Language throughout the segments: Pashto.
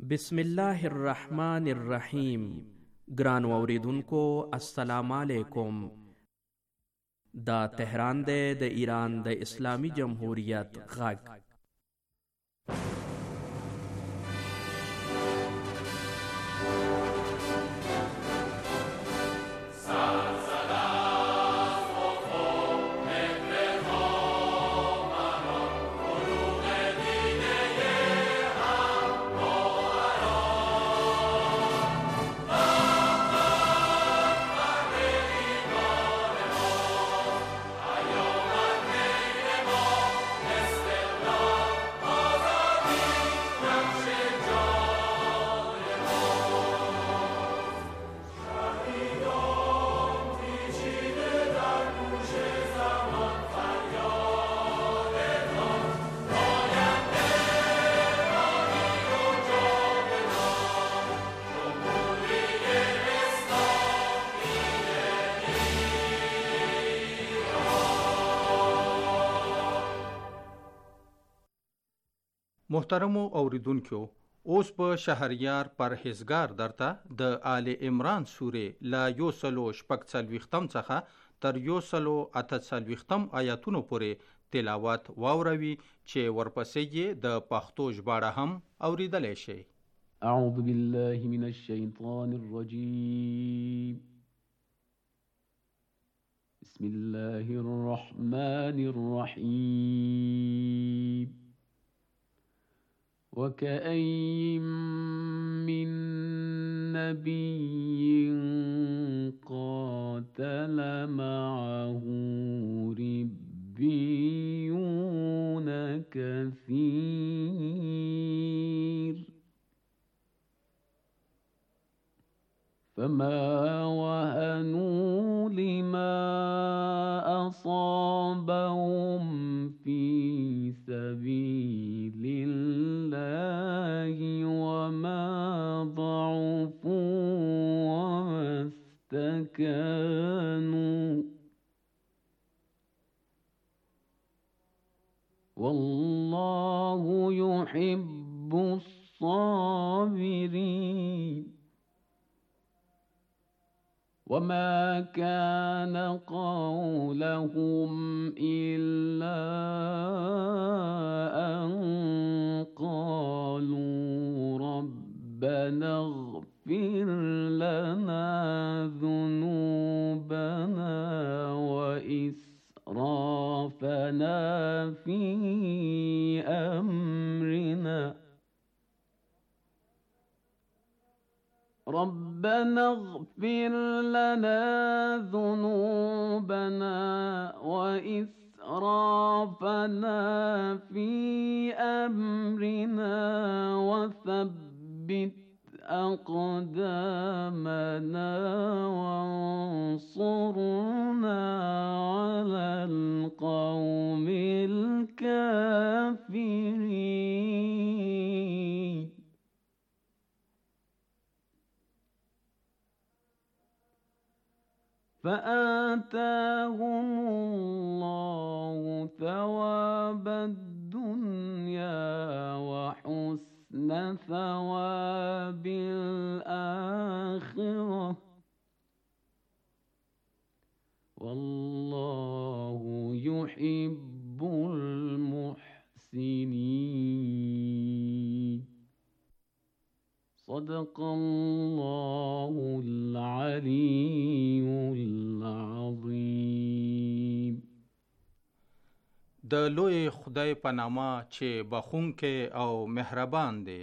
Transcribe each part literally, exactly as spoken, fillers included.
بسم الله الرحمن الرحیم. ګرانو اوریدونکو السلام علیکم. دا تهران دی د ایران د اسلامی جمهوریت غږ. محترمو اوریدونکو، اوس په شهریار پرهیزګار درته د آل عمران سورې لا یو سلو شپږ څلوېښتم څخه تر یو سلو اته څلوېښتم آیاتونو پورې تلاوت واوروي چې ورپسې یې د پښتو ژباړه هم اوریدلی شئ. اعوذ بالله من الشیطان الرجیم. بسم الله الرحمن الرحیم. وكأين من نبي قاتل معه ربيون كثير فما وهنوا لما أصابهم في سبيل الله وما ضعفوا وما استكانوا والله يحب الصابرين. وما كان قولهم إلا أن قالوا ربنا اغفر لنا ذنوبنا وإسرافنا في أمرنا ربنا اغفر لنا ذنوبنا وإسرافنا في أمرنا وثبت أقدامنا وانصرنا على القوم الكافرين. فآتاهم الله ثواب الدنيا وحسن ثواب الآخرة والله يحب المحسنين. صدق الله العلي العظيم. د لوی خدای په نامه چې بخښونکی او مهربان دی.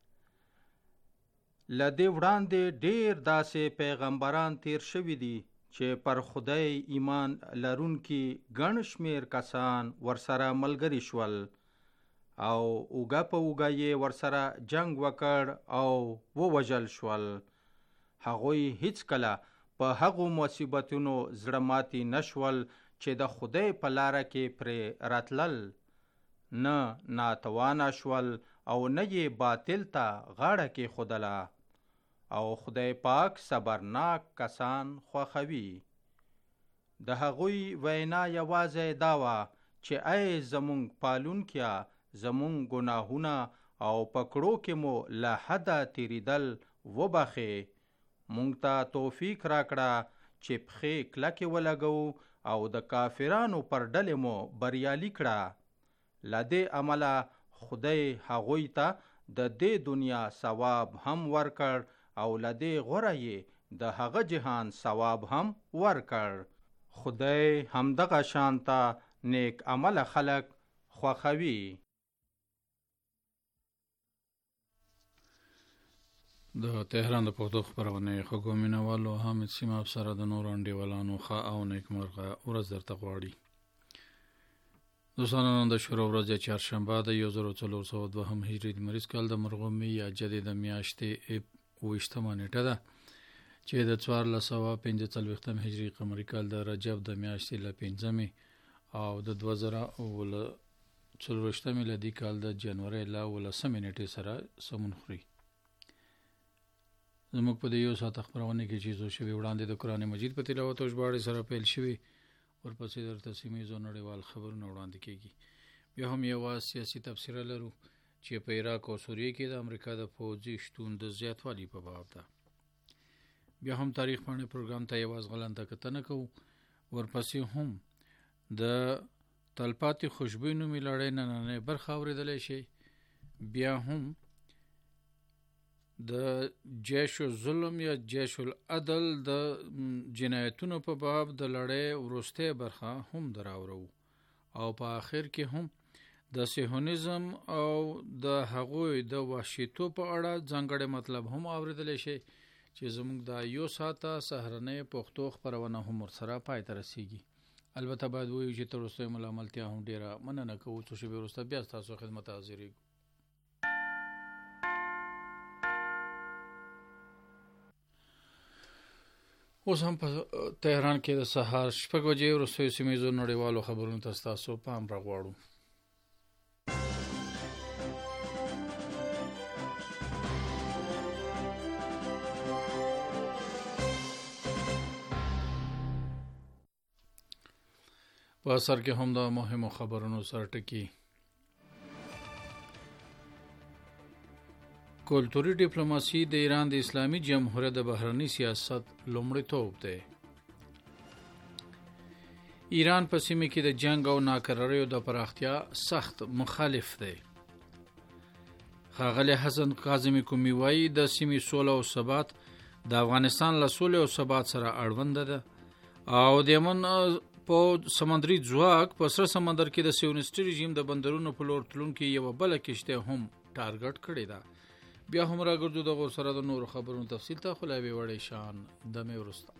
له دې وړاندې ډېر داسې پیغمبران تیر شوي دي چې پر خدای ایمان لرونکي ګڼ شمېر کسان ورسره ملګري شول او اوږه په اوږه یې ورسره جنگ وکړ او ووژل شول. هغوی هیڅکله په هغو مصیبتونو زړه ماتي نشول چې د خدای په لاره کې پرې راتلل، نه ناتوانه شول او نه یې باطل ته غاړه کېښودله. او خدای پاک صبرناک کسان خوښوي. د هغوی وینا یوازې دا وه چې ای زمونږ پالونکیه، زمونږ ګناهونه او پکړو کې مو له حده تیریدل وبخې. مونږ ته توفیق راکړه چې پښې کلکې ولګو او د کافرانو پر ډلې مو بریالي کړه. له دې عمله خدای هغوی ته د دې دنیا ثواب هم ورکړ او له دې غوره یې د هغه جهان ثواب هم ورکړ. خدای همدغه شانته نیک عمل خلق خوښوي. د تهران د پښتو خپرونې خوږو مینوالو حامد سیماب سره د نورو انډیوالانو ښه او نیکمرغه ورځ درته غواړي. دوستانو نن د شروع ورځ د چهارشنبه د یو زر څلور سوه دوهم هجري لمریز کال د مرغومي یا جدیده میاشتې اوویشتمه نیټه ده چې د څوارلس سوه پنځه څلوېښتم هجري قمري کال د رجب د میاشتې له پنځمې او د دوه زره اووه څلوېښتم میلادي کال د جنورۍ له اوولسمې نیټې سره سمون خوري. زموږ په دې یو ساعت خپرونه کې چې څو شوي وړاندې د قرآن مجید په تلاوت او ژباړې سره پیل شوي، ورپسې درته سیمهییز او نړیوال خبرونه وړاندې کېږي. بیا هم یوه سیاسي تبصره لرو چې په عراق او سوریې کې د امریکا د پوځي شتون د زیاتوالي په باب ده. بیا هم تاریخ پاڼې پروګرام ته یوازې غلنده کتنه کوو. ورپسې هم د تلپاتې خوشبوی نومې لړۍ نننۍ برخه اورېدلی شي. بیا هم د جیش الظلم یا جیش العدل د جنایتونو په باب د لړۍ وروستۍ برخه هم دراورو او په آخر کې هم د صهیونیزم او د هغوی د وحشیتوب په اړه ځانګړی مطلب هم اورېدلی شي چې زموږ د یو ساعته سهرنۍ پښتو خپرونه هم ورسره پای ته رسیږي. البته باید ووایو چې تر وروستۍ ملاملتیا هم ډېره مننه کوو. څو شېبې وروسته بیا ستاسو خدمت ته حاضرېږو. اوس هم په تهران کې د سهار شپږ بجې وروستیو سیمهییزو نړیوالو خبرونو ته ستاسو پام راغواړو. په اثر کې هم د مهمو خبرونو سره ټکي. کلتوري ډیپلوماسي د ایران د اسلامي جمهوریت د بهرني سیاست لومړیتوب دی. ایران په سیمه کې د جنگ او ناکراریو د پراختیا سخت مخالف دی. ښاغلی حسن کاظمي کومي وایي د سیمې سوله او ثبات د افغانستان له سولې او ثبات سره اړونده ده او د یمن په سمندري ځواک په سره سمندر کې د سیونیستي رژیم د بندرونو په لور تلونکې یوه بله کشتۍ هم ټارګټ کړې ده. بیا هم راګرځو دغو سره د نورو خبرونو تفصیل ته، خو له یوې وړې شان دمې وروسته.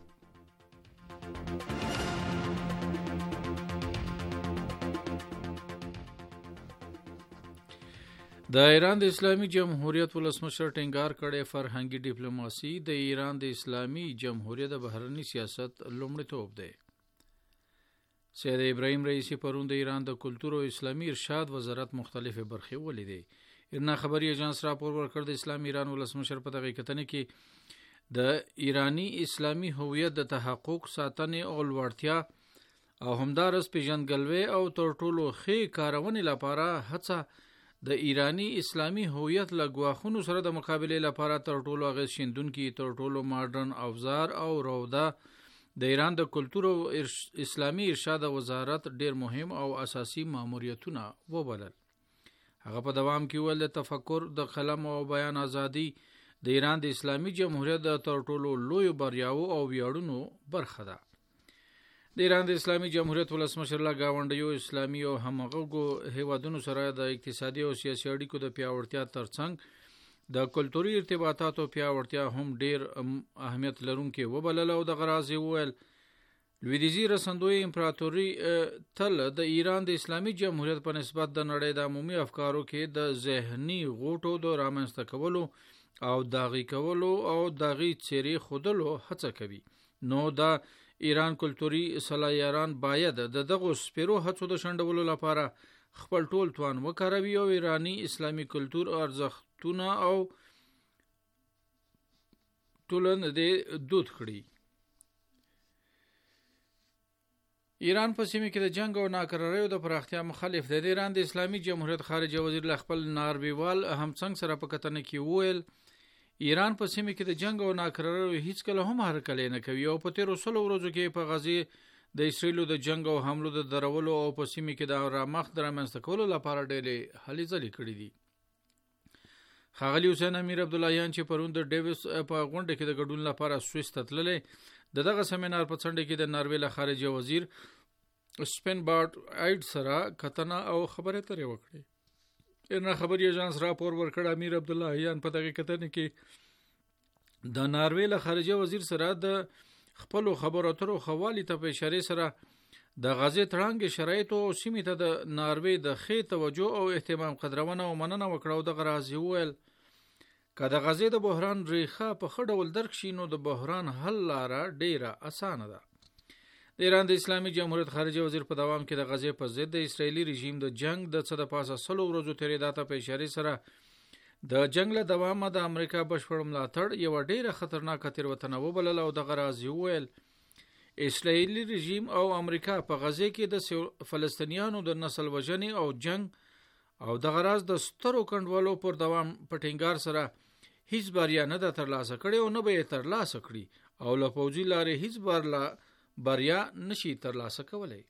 د ایران د اسلامي جمهوریت ولسمشر ټینګار کړی فرهنګي ډیپلوماسي د ایران د اسلامي جمهوریت د بهرني سیاست لومړیتوب دی. سید ابراهیم رئیسی پرون د ایران د کلتور او اسلامي ارشاد وزارت مختلفې برخې ولیدې. ایرنا خبري ایجنس راپور ورکړ د اسلامي ایران ولسمشر په دغه کتنې کې د ایرانی اسلامي هویت د تحقق ساتنې او لوړتیا او همدارس پیژندګلوي او تر ټولو ښې کارونې لپاره هڅه د ایرانی اسلامي هویت له ګواښونو سره د مقابلې لپاره تر ټولو اغېز شیندونکي تر ټولو ماډرن اوزار او روده د ایران د کلتور او اسلامي ارشاد وزارت ډیر مهم او اساسي ماموریتونه وبلل. هغه په دوام کې ویل د تفکر د قلم او بیان ازادي د ایران د اسلامي جمهوریت د تر ټولو لوی بریاو او ویاړونو برخه ده. د ایران د اسلامي جمهوریت ولسمشر له ګاونډیو اسلامي او همغږو هیوادونو سره د اقتصادي او سیاسي اړیکو د پیاوړتیا ترڅنګ د کلتوري ارتباطاتو پیاوړتیا هم ډیر اهمیت لرونکي وبلل او د غراض ویل لویدیزي رسندوی امپراتوري تل د ایران د اسلامي جمهوریت په نسبت د نړۍ د عمومي افکارو کې د ذهني غوټو د رامنځته کولو او داغي کولو او داغي څیرې خودلو هڅه کوي. نو دا ایران کلتوري سلایران باید د دغه سپیرو هڅو د شندولو لپاره خپل ټول توان وکاروي او ایرانی اسلامي کلتور ارزښتونه او ټولن د دود کړي. ایران په سیمه کې د جنگ او ناکراریو د پراختیا مخالف دی. د ایران د اسلامي جمهوریت خارجه وزیر له خپل نارویوال همڅنګ سره په کتنه کې وویل ایران په سیمه کې د جنگ او ناکراریو هیڅ کله هم هرکلی نه کوي او په تیرو سلو ورځو کې په غزې د اسرائیلو د جنگ او حملو د درولو او په سیمه کې د رامخ درامنځته کولو لپاره ډېرې هلې ځلې کړې دي. ښاغلي حسین امیر عبداللهیان چې پرون د ډیویس په غونډه کې د ګډون لپاره سویس ته تللی د دغه سیمینار په څنډه کې د ناروې له خارجه وزیر سپین بارټ آیډ سره کتنه او خبرې اترې وکړې. ایرنا خبري ایجانس راپور ورکړ امیر عبداللهیان په دغه کتنه کې د ناروې له خارجه وزیر سره د خپل خبرو اترو خوالي ته په اشاره سره د غزې تړانګ شرایط او سیمې ته د ناروې د خې توجه او اهتمام قدرونه او مننه وکړه او د غرازي ویل که د غزې د بحران ریخه په ښه ډول درک شي نو د بحران حل لاره ډیره اسانه ده. د ایران د اسلامي جمهوریت خارجه وزیر په دوام کې د غزې په ضد د اسرائیلي رژیم د جنگ د څه د پاسه سلو ورځو تیریدا ته په اشاره سره د جنگ له دوامه د امریکا بشپړ ملاتړ یو ډیره خطرناکه تیروتنه وبلله او د غرازي ویل اسرائیلي رژیم او امریکا په غزې کې د فلسطینیانو د نسل وژنې او جنگ او د غراز د سترو کندولو پر دوام په ټینګار سره هیڅ بریا نه ده ترلاسه کړې او نه به یې ترلاسه کړي او له پوځي لارې هیڅ برلا بریا نشي ترلاسه کولی.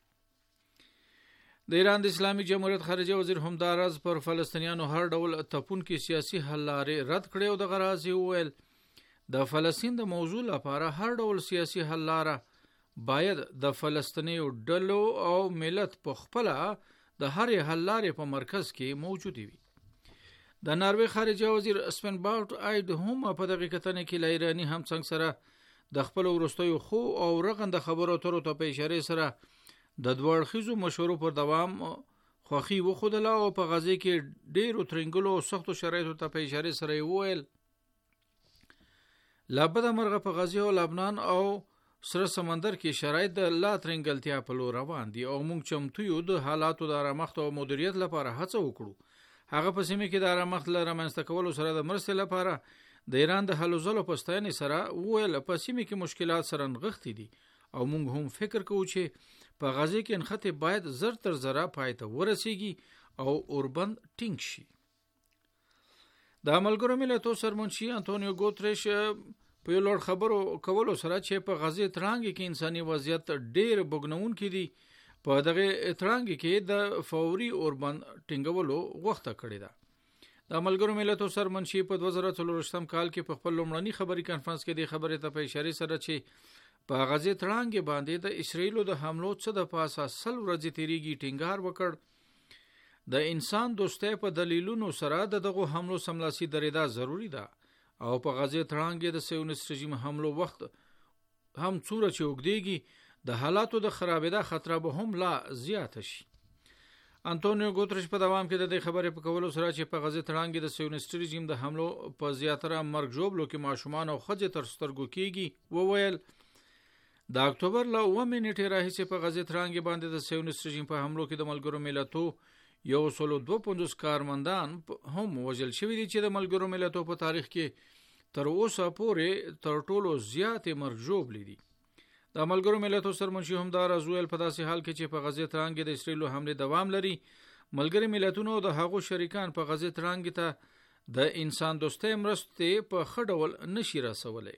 د ایران د اسلامي جمهوریت خارجه وزیر همداراز پر فلسطینیانو هر ډول تپونکي سیاسي حل لارې رد کړې او د غرازي ویل د فلسطین د موضوع لپاره هر ډول سیاسي حل لاره باید د فلسطیني ډلو او ملت په خپل د هر حل لارې په مرکز کې موجود وي. د ناروې خارجه وزیر سپین بارټ آیډ هم په دغه کتنه کې له ایراني همڅنګ سره د خپل وروستیو خو او رغنده خبرو اترو ته په اشاره سره د دوه اړخیزو مشورو پر دوام خوښي وښودله او په غزې کې ډېرو ترنګلو او سختو شرایطو ته په اشاره سره وویل لا بده مرغه په غزې او لبنان او سره سمندر کې شرایط د لا ترنګلتیا په لور روان دي او موږ چمتو یو د حالاتو د رامخت او مدیریت لپاره هڅه وکړو. هغه په سیمه کې د رامخت لپاره منځته کولو سره د مرستې لپاره د ایران د هلو ځلو په ستاینې سره وویل په سیمه کې مشکلات سره نغښتي دي او موږ هم فکر کوو چې په غزې کې نښتې باید زر تر زره پای ته ورسیږي او اوربند ټینګ شي. د ملګرو ملتونو سرمنشي انټونیو ګوتریش په یو لوړ خبرو کولو سره چې په غزې تړانګ کې انساني وضعیت ډېر بوګنونکي دي په دغه تړانګ کې د فوري اوربند ټینګولو غوښته کړې ده. د ملګرو ملتونو سرمنشي په دوه زره څلور کال کې په خپل لومړني خبري کانفرنس کې د خبرې ته په اشاره سره چې په غزې تړانګ باندې د اسرائیلو د حملو څخه د پاسه سل ورځې تیریږي ټینګار وکړ د انسان دوستۍ په دلیلونو سره دغه حملو سملاسي درېدا ضروری ده او په غزې تړانګ د سیونیست رژیم حملو وخت هم څوره چې وګديږي د حالاتو د خرابېدا خطر به هم لا زیات شي. انټونیو ګوتریش په دوام کې د دې خبرې په کولو سره چې په غزې تړانګ د سیونیست رژیم د حملو په زیاتره مرګ ژوبلو کې ماشومان او ښځې تر سترګو کېږي وویل د اکتوبر له اوه نیټې راهیسې په غزې تړانګ باندې د سیونیست رژیم په حملو کې د ملګرو ملتونو یو سل دوه پنځوس کارمندان هم وژل شوي دي چې د ملګرو ملتونو په تاریخ کې تر اوسه پورې تر ټولو زیاتې مرګ ژوبلې دي. د ملګرو ملتونو سرمنشي همداراز ویل په داسې حال کې چې په غزې تړانګ د اسرائیلو حمله دوام لري ملګري ملتونو د هغو شریکان په غزې تړانګ ته د انسان دوستۍ مرستې په ښه ډول نشي رسولی.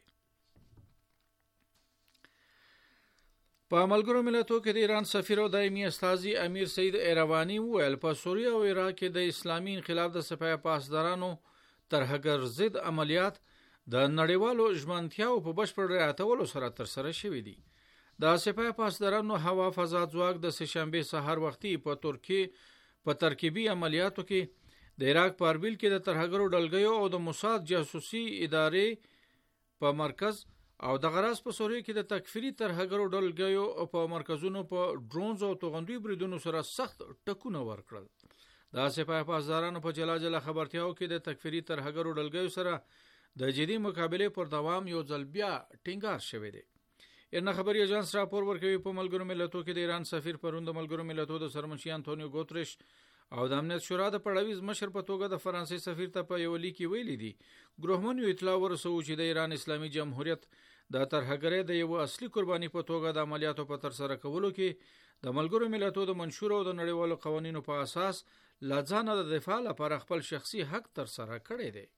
په ملګرو ملتونو کې د ایران سفیر او دایمي استازي امیر سید ایروانی ویل په سوریه او عراق کې د اسلامي انقلاب د سپاه پاسدارانو ترهګر ضد عملیات د نړیوالو ژمنتیاو په بشپړ رعایتولو سره ترسره شوي دي. د سپاه پاسدارانو هوا فضا ځواک د سهشنبه سحر وختي په ترکیه په ترکیبي عملیاتو کې د عراق په اربیل کې د ترهګرو ډلګیو او د موساد جاسوسي ادارې په مرکز او د غراس په سوریه کې د تکفیری ترهګرو ډلګیو په مرکزونو په ډرونز او توغندوی بریدونو سره سخت ټکونه ورکړل. د سپاه پاسدارانو په جلا جلا خبرتیاو کې د تکفیری ترهګرو ډلګیو سره د جدي مقابله پر دوام یو ځل بیا ټینګار شوی دی. ایرنا خبري اژانس راپور ورکوي په ملګرو ملتونو کې د ایران سفیر پروند ملګرو ملتونو د سرمنشي انټونیو ګوتریش او د امنیت شورا د پړاویز مشر په توګه د فرانسې سفیر ته په یو لیک ویلي دي ګروهمن یو اطلاع ورسوي چې د ایران اسلامي جمهوریت د ترهګرۍ د یو اصلي قرباني په توګه د عملیاتو په تر سره کولو کې د ملګرو ملتونو د منشور او د نړیوالو قوانینو په اساس لا ځان د دفاع لپاره خپل شخصي حق تر سره کړی دی.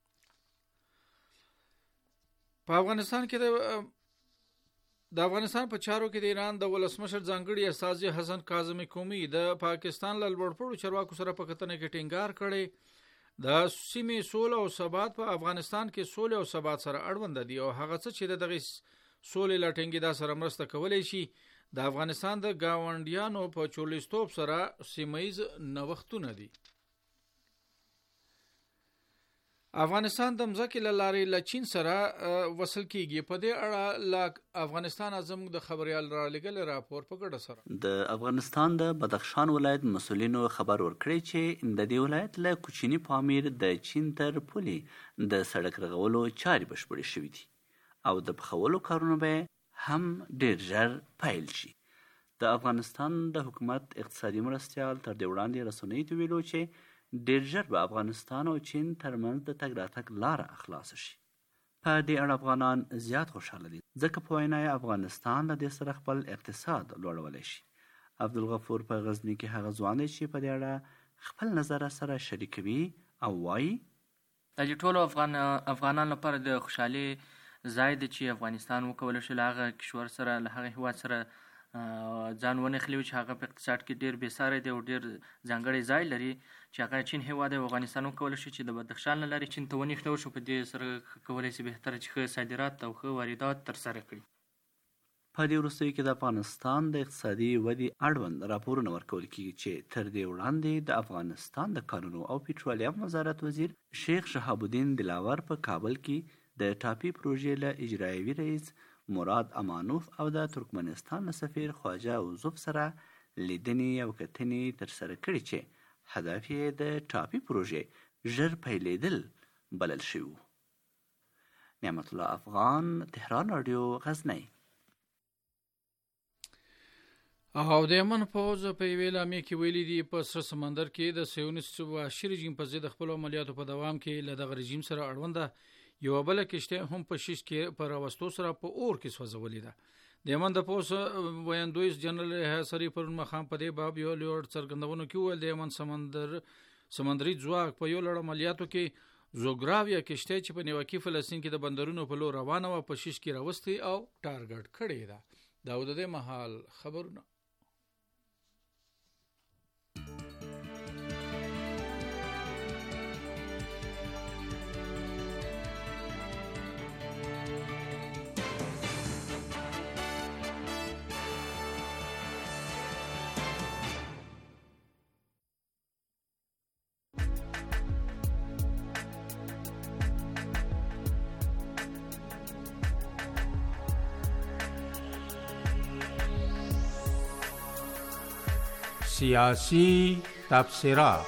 په افغانستان کې د د افغانستان په چارو کې د ایران د ولسمشر ځانګړي استازي حسن کاظمی قومي د پاکستان له لوړپوړو چارواکو سره په کتنه کې ټینګار کړی د سیمې سوله او ثبات په افغانستان کې سوله او ثبات سره اړوند دي او هغه څه چې دغه سولې لا ټینګېدا سره مرسته کولای شي د افغانستان د گاونډیانو په چورلستوب سره سیمایز نوښتونه دي. افغانستان د مځکې له لارې له چین سره وصل کیږي. په دې اړه له افغانستان زموږ د خبريال را لګل راپور په ګډه سره د افغانستان د بدخشان ولایت مسولینو خبر ورکړی چې د دې ولایت له کوچني پامیر د چین تر پولې د سړک رغولو چارې بشپړې شوې دي او د پخولو کارونه به هم ډیر ژر پیل شي. د افغانستان د حکومت اقتصادي مرستیال تر دې وړاندې رسنیو ته ویلو چې ډیر ژر به افغانستان او چین ترمنځ د تګ راتګ لاره خلاصه شي. په دې اړه افغانان زیات خوشحاله دي ځکه په وینا یې افغانستان له دې سره خپل اقتصاد لوړولی شي. عبدالغفور په غزني کې هغه ځوان دی چې په دې اړه خپل نظر سره شریکوي او وایي د ټولو افغان افغانانو لپاره د خوشحالي ځای دی چې افغانستان وکولی شي له هغه کشور سره له هغه هیواد سره ځان ونښلي چې هغه په اقتصاد کې ډېر بېساری دی او ډېر ځانګړی ځای لري چې هغه چین هیواد او افغانستان وکولی شي چې د بدخشان له لارې چین ته ونښلول شو. په دې سره کولی شي بهتره چې ښه صادرات او ښه واردات ترسره کړي. په دې وروستیو کې د افغانستان د اقتصادي ودې اړوند راپورونه ورکول کېږي چې تر دې وړاندې د افغانستان د کانونو او پټرولیم وزارت وزیر شیخ شهاب الدین دلاور په کابل کې د ټاپي پروژې له اجرایوي رئیس مراد امانوف او د ترکمنستان له سفیر خواجه اوزوف سره لیدنې او کتنې ترسره کړي چې هدف یې د ټاپي پروژې ژر پیلېدل بلل شوي. نعمت الله افغان، تهران رادیو، غزنی. او د یمن پوځ په یوې اعلامیه کې ویلي دي په سره سمندر کې د صهیونیست وحشي رژیم په ضد خپلو عملیاتو په دوام کې له دغه رژیم سره اړونده یوه بله کشته هم په شیش کې په راوستو سره په اور کې سوځولې ده. د یمن د پوځ ویاندوی جنرال حسری پرون مخام په دې باب یو لوړ څرګندونه کې ویل د یمن سمندر سمندري ځواک په یو لړ عملیاتو کې زوګراویا کشته چې په نیواکي فلسطین کې د بندرونو په لور روانه و په شیش کې راوستي او ټارګټ کړې ده. دا د دې مهال خبرونه. سیاسی تبصره.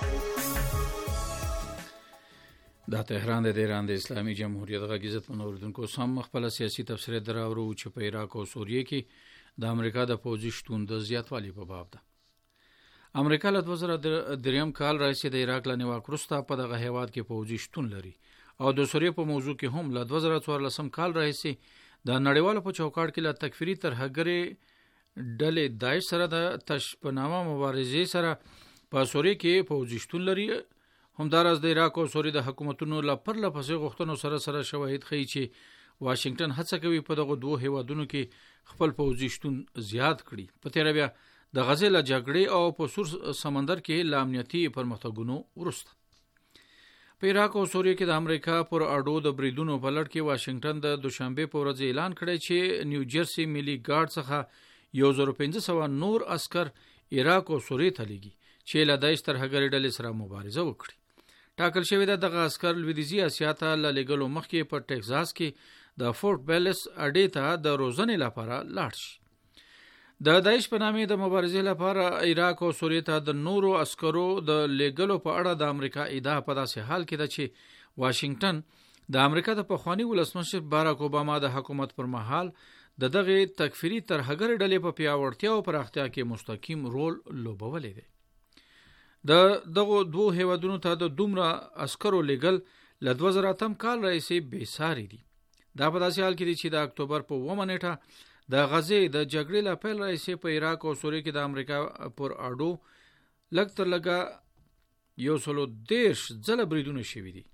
دا تهران د ایران د اسلامي جمهوریت غږ عزت مند اوریدونکو سم خپل سیاسي تبصره دراورو چې په عراق او سوریه کې د امریکا د پوځي شتون د زیاتوالي په باب ده. امریکا له دوه زره دریم کال راځي د عراق له نیواک وروسته په دغه هیواد کې پوځي شتون لري او د سوریه په موضوع کې هم له دوه زره څوارلسم کال راځي د نړیوالو په چوکاټ کې له تکفیری ترهګرۍ ډلې داعش سره د تشپنامه مبارزې سره په سوریه کې پوځي شتون لري. همداراز د عراق او سوریه د حکومتونو له پرله پسې غوښتنو سره سره شواهد ښیي چې واشنگټن هڅه کوي په دغه دوه هیوادونو کې خپل پوځي شتون زیات کړي. په تیر بیا د غزې له جګړې او په سور سمندر کې له امنیتي پرمختګونو وروسته په عراق او سوریه کې د امریکا پر اډو د بریدونو په لړ کې واشنگټن د دوشنبه په ورځ اعلان کړی چې نیو جرسي ملي ګارد څخه یو زر پنځه سوه نور عسكر عراق او سوریه ته لیږي چې له داعش ترهګرۍ ډلې سره مبارزه وکړي. ټاکل شوی ده دغه عسكر لویدیځي اسیا ته له لېږلو مخکې په ټکساس کې د فورټ بیلس اډې ته د روزنې لپاره لاړ شي. د داعش په نامې د مبارزې لپاره عراق او سوریه ته د نورو عسکرو د لېږلو په اړه د امریکا ادعا په داسې حال کې ده چې واشنگټن د امریکا د پخواني ولسمشر باراک اوباما د حکومت پر مهال د دغه تکفیری ترهګر ډلې په پیاوړتیا او پراختیا کې مستقیم رول لوبولی دی. د دغه دوه هیوادونو ته د دومره عسکرو لېږل له دوه زره اتم کال راهیسې بېساري دي. دا په داسې حال کې دی چې د اکتوبر په اوومه نیټه د غزې د جګړې له پیل راهیسې په عراق او سوریه کې د امریکا پر اډو لږ تر لږه یو سلو دېرش ځله بریدونه شوي دي.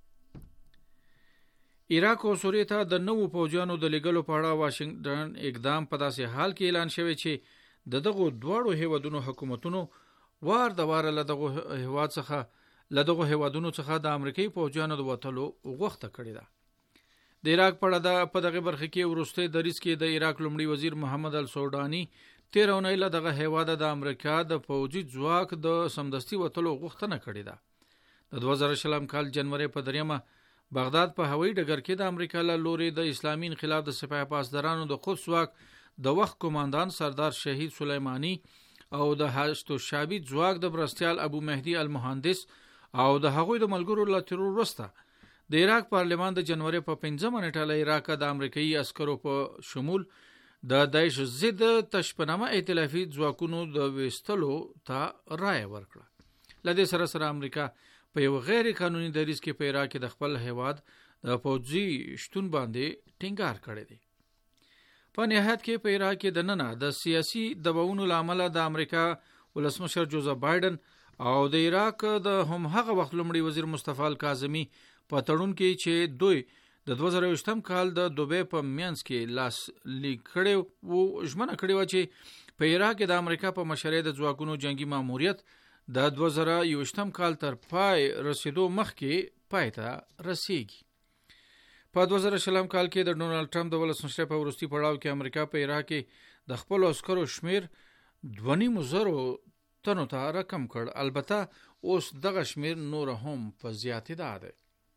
عراق او سوریه ته د نوو پوځیانو د لېږلو په اړه واشنګټن اقدام په داسې حال کې اعلان شوی چې د دغو دواړو هیوادونو حکومتونو وار د واره له دغو هیواد څخه له دغو هیوادونو څخه د امریکایي پوځیانو د وتلو غوښته کړې ده. د عراق په اړه په دغه برخه کې وروستی دریځ کې د عراق لومړي وزیر محمد السوداني تېره اونۍ له دغه هیواده د امریکا د پوځي ځواک د سمدستي وتلو غوښتنه کړې ده. د دوه زره شلم کال جنوري په دریمه بغداد په هوایي ډګر کې د امریکا له لوري د اسلامي انقلاب د سپاه پاسدارانو د قدس ځواک د وخت قوماندان سردار شهید سلیمانی او د هشتو شعبي ځواک د برستیال ابو مهدي المهندس او د هغوی د ملګرو له ترور وروسته د عراق پارلمان د جنوري په پنځمه نیټه له عراق د امریکایي عسکرو په شمول د داعش ضد تشپنامه ائتلافي ځواکونو د ویستلو ته رایه ورکړه. له دې سره سره امریکا په یو غیر قانوني دریځ کې په عراق کې د خپل هیواد د پوځي شتون باندې ټینګار کړی دی. په نهایت کې په عراق کې د ننه د سیاسي دباونو له امله د امریکا ولسمشر جوزف بایدن او د عراق د هم هغه وخت لومړي وزیر مصطفی الکاظمي په تړون کې چې دوی د دوه زره یوویشتم کال د دوبۍ په منځ کې لاس لیک کړی وو ژمنه کړې وه چې په عراق کې د امریکا په مشرۍ د ځواکونو جنگي ماموریت د دوه زره یوویشتم کال تر پای رسیدو مخکې پای ته رسیږي. په دوه زره شلم کال کې د ډونالډ ټرمپ د ولسمشرۍ په وروستي پړاو کې امریکا په عراق کې د خپلو عسکرو شمیر دوه نیم زرو تنو ته رقم کړ. البته اوس دغه شمیر نور هم په زیاتېدا دی.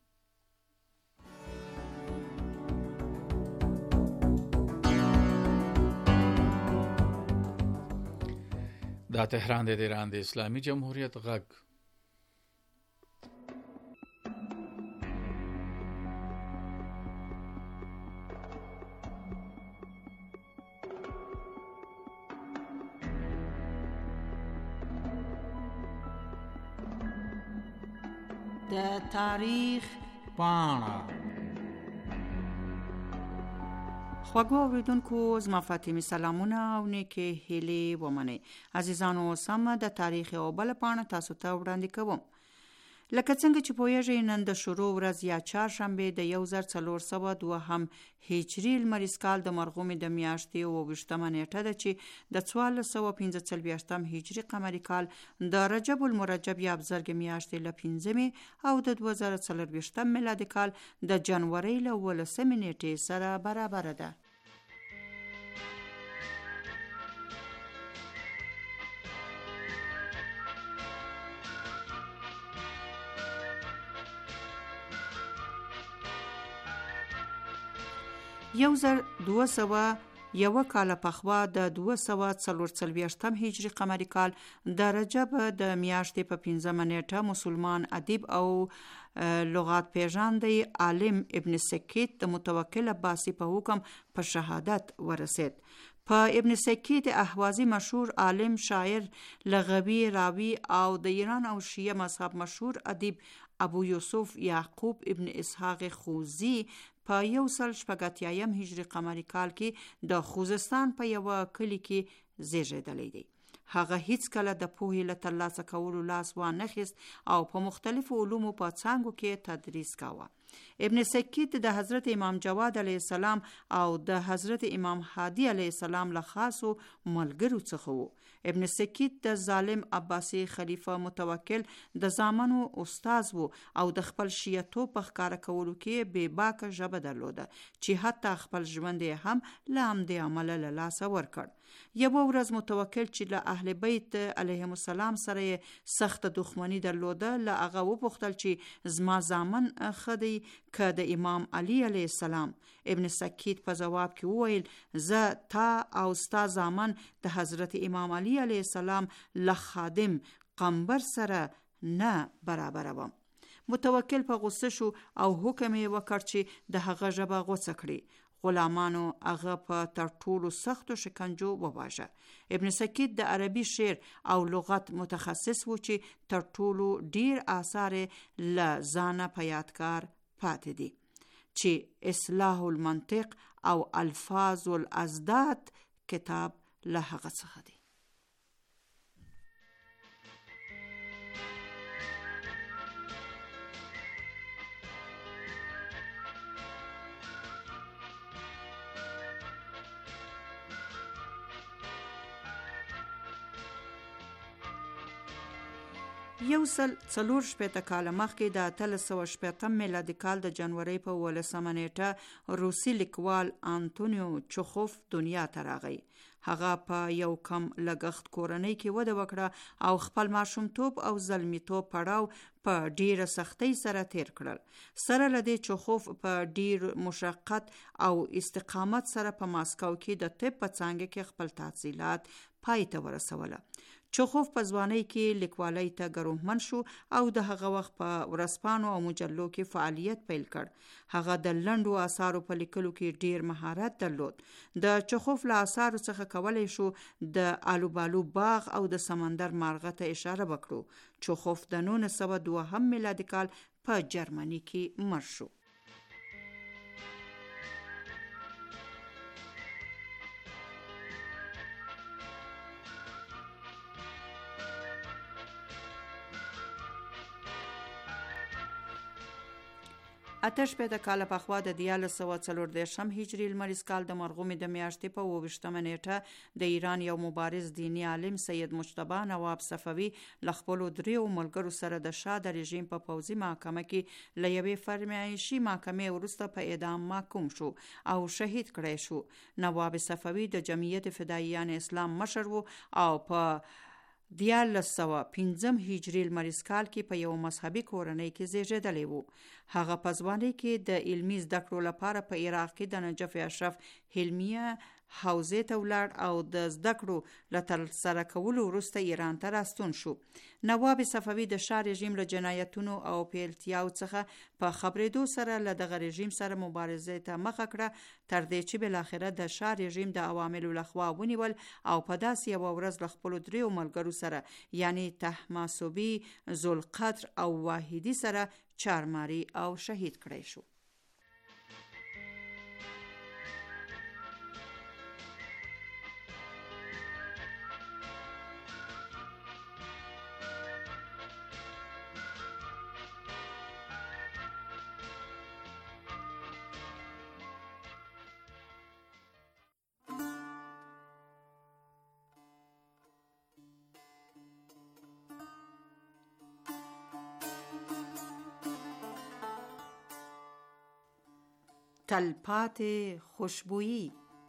دا تهران د ایران د اسلامي جمهوریت غږ. د تاریخ پاڼه. خوږو اوریدونکو زما فاطمه سلامونه او نیکې هیلې ومنئ. عزیزانو سم د تاریخ او بل پاڼه تاسو ته وړاندې کوم. لکه څنګه چې پوهیږئ نن د شروع ورځ یا چهارشنبه د یو زر څلور سوه دوهم هجري لمریز کال د مرغومې د میاشتې اوویشتمه نیټه ده چې د څوارلس سوه پنځه څلوېښتم هجري قمري کال د رجب المرجب یا بزرګ میاشتې له پنځمې او د دوه زره څلرویشتم میلادي کال د جنورۍ له اوولسمې نیټې سره برابر ده. یو زر دوه سوه یو کال پخوا د دوه سوه څلور څلوېښتم هجري قمري کال د رجب د میاشتې په پنځمه نیټه مسلمان ادیب او لغات پیژندی عالم ابن سکیت د متوکل عباسی په حکم په شهادت ورسید. په ابن سکیت احوازی مشهور عالم، شاعر، لغوی، راوی او د ایران او شیعه مذهب مشهور ادیب ابو یوسف یعقوب ابن اسحاق خوزی په یو سل شپږ اتیایم هجري قمري کال کې د خوزستان په یو کلی کې زیږیدلی دی. هغه هیڅ کله د پوهې له ترلاسه کولو لاس وانخیست او په مختلفو علومو په څانګو کې تدریس کاوه. ابن سکیت د حضرت امام جواد علیه السلام او د حضرت امام هادي علیه السلام له خاصو ملګرو څخه و. ابن سکیت د ظالم عباسی خلیفه متوکل د زامنو استاد و او د خپل شیعتوب په ښکاره کولو کې بې باکه ژبه درلوده چې حتی خپل ژوند یې هم له همدې امله له لاسه ورکړ. یوه ورځ متوکل چې له اهل بیت علیهم السلام سره یې سخته دښمني درلوده له هغه وپوښتل چې زما زامن ښه دی که د امام علی علیه السلام؟ ابن سکیت په ځواب کې وویل زه تا او ستا زامن د حضرت امام علی علیه السلام له خادم قمبر سره نه برابروم. متوکل په غصه شو او حکم یې وکړ چې د هغه ژبه غوڅه کړي. غلامانو هغه په تر ټولو سختو شکنجو وواژه. ابن سکیت د عربي شعر او لغت متخصص و چې تر ټولو ډیر آثار له ځانه په یادګار پاتې دي. چې اصلاح المنطق او الفاظ الازداد کتاب له هغه څخه دی. یو سل څلور شپېته کاله مخکې د اتلس سوه شپېتم میلادي کال د جنورۍ په اوولسمه نیټه روسي لیکوال انتونیو چخوف دنیا ته راغی. هغه په یو کم لګښت کورنۍ کې وده وکړه او خپل ماشومتوب او زلمیتوب پړاو په ډیره سختۍ سره تیر کړل. سره له دې چخوف په ډیر مشقت او استقامت سره په ماسکو کې د طب په څانګه کې خپل تحصیلات پای ته ورسوله. چخوف په ځوانۍ کې لیکوالۍ ته ګروهمن شو او د هغه وخت په ورځپاڼو او مجلو کې فعالیت پیل کړ. هغه د لنډو آثارو په لیکلو کې ډیر مهارت درلود. د چخوف له آثارو څخه کولای شو د آلوبالو باغ او د سمندر مارغه ته اشاره وکړو. چخوف د نولس سوه دوهم میلادي کال په جرمني کې مړ شو. اته شپېته کاله پخوا د دیارلس سوه څلور دېرشم هجري لمریز کال د مرغومې د میاشتې په اوه ویشتمه نیټه د ایران یو مبارز دیني عالم سید مجتبی نواب صفوي له خپلو دریو ملګرو سره د شاه د رژیم په پوځي محکمه کې له یوې فرمایشي محکمې وروسته په اعدام محکوم شو او شهید کړی شو. نواب صفوي د جمعیت فداییان اسلام مشر و او په دیارلس سوه پنځم هجري لمریز کال کې په یو مذهبي کورنۍ کې زیږېدلی و. هغه په ځوانۍ کې د علمي زده کړو لپاره په عراق کې د نجف اشرف علمیه حوزې ته ولاړ او د زده کړو له ترسره کولو وروسته ایران ته راستون شو. نواب صفوي د شاه رژیم له جنایتونو او پیلتیاو څخه په خبرېدو سره له دغه رژیم سره مبارزې ته مخه کړه، تر دې چې بالاخره د شاه رژیم د عواملو لخوا ونیول او په داسې یوه ورځ له خپلو دریو ملګرو سره یعنی طهماسبي، ذوالقدر او واحدي سره چارماري او شهید کړی شو. تلپاتې خوشبویی.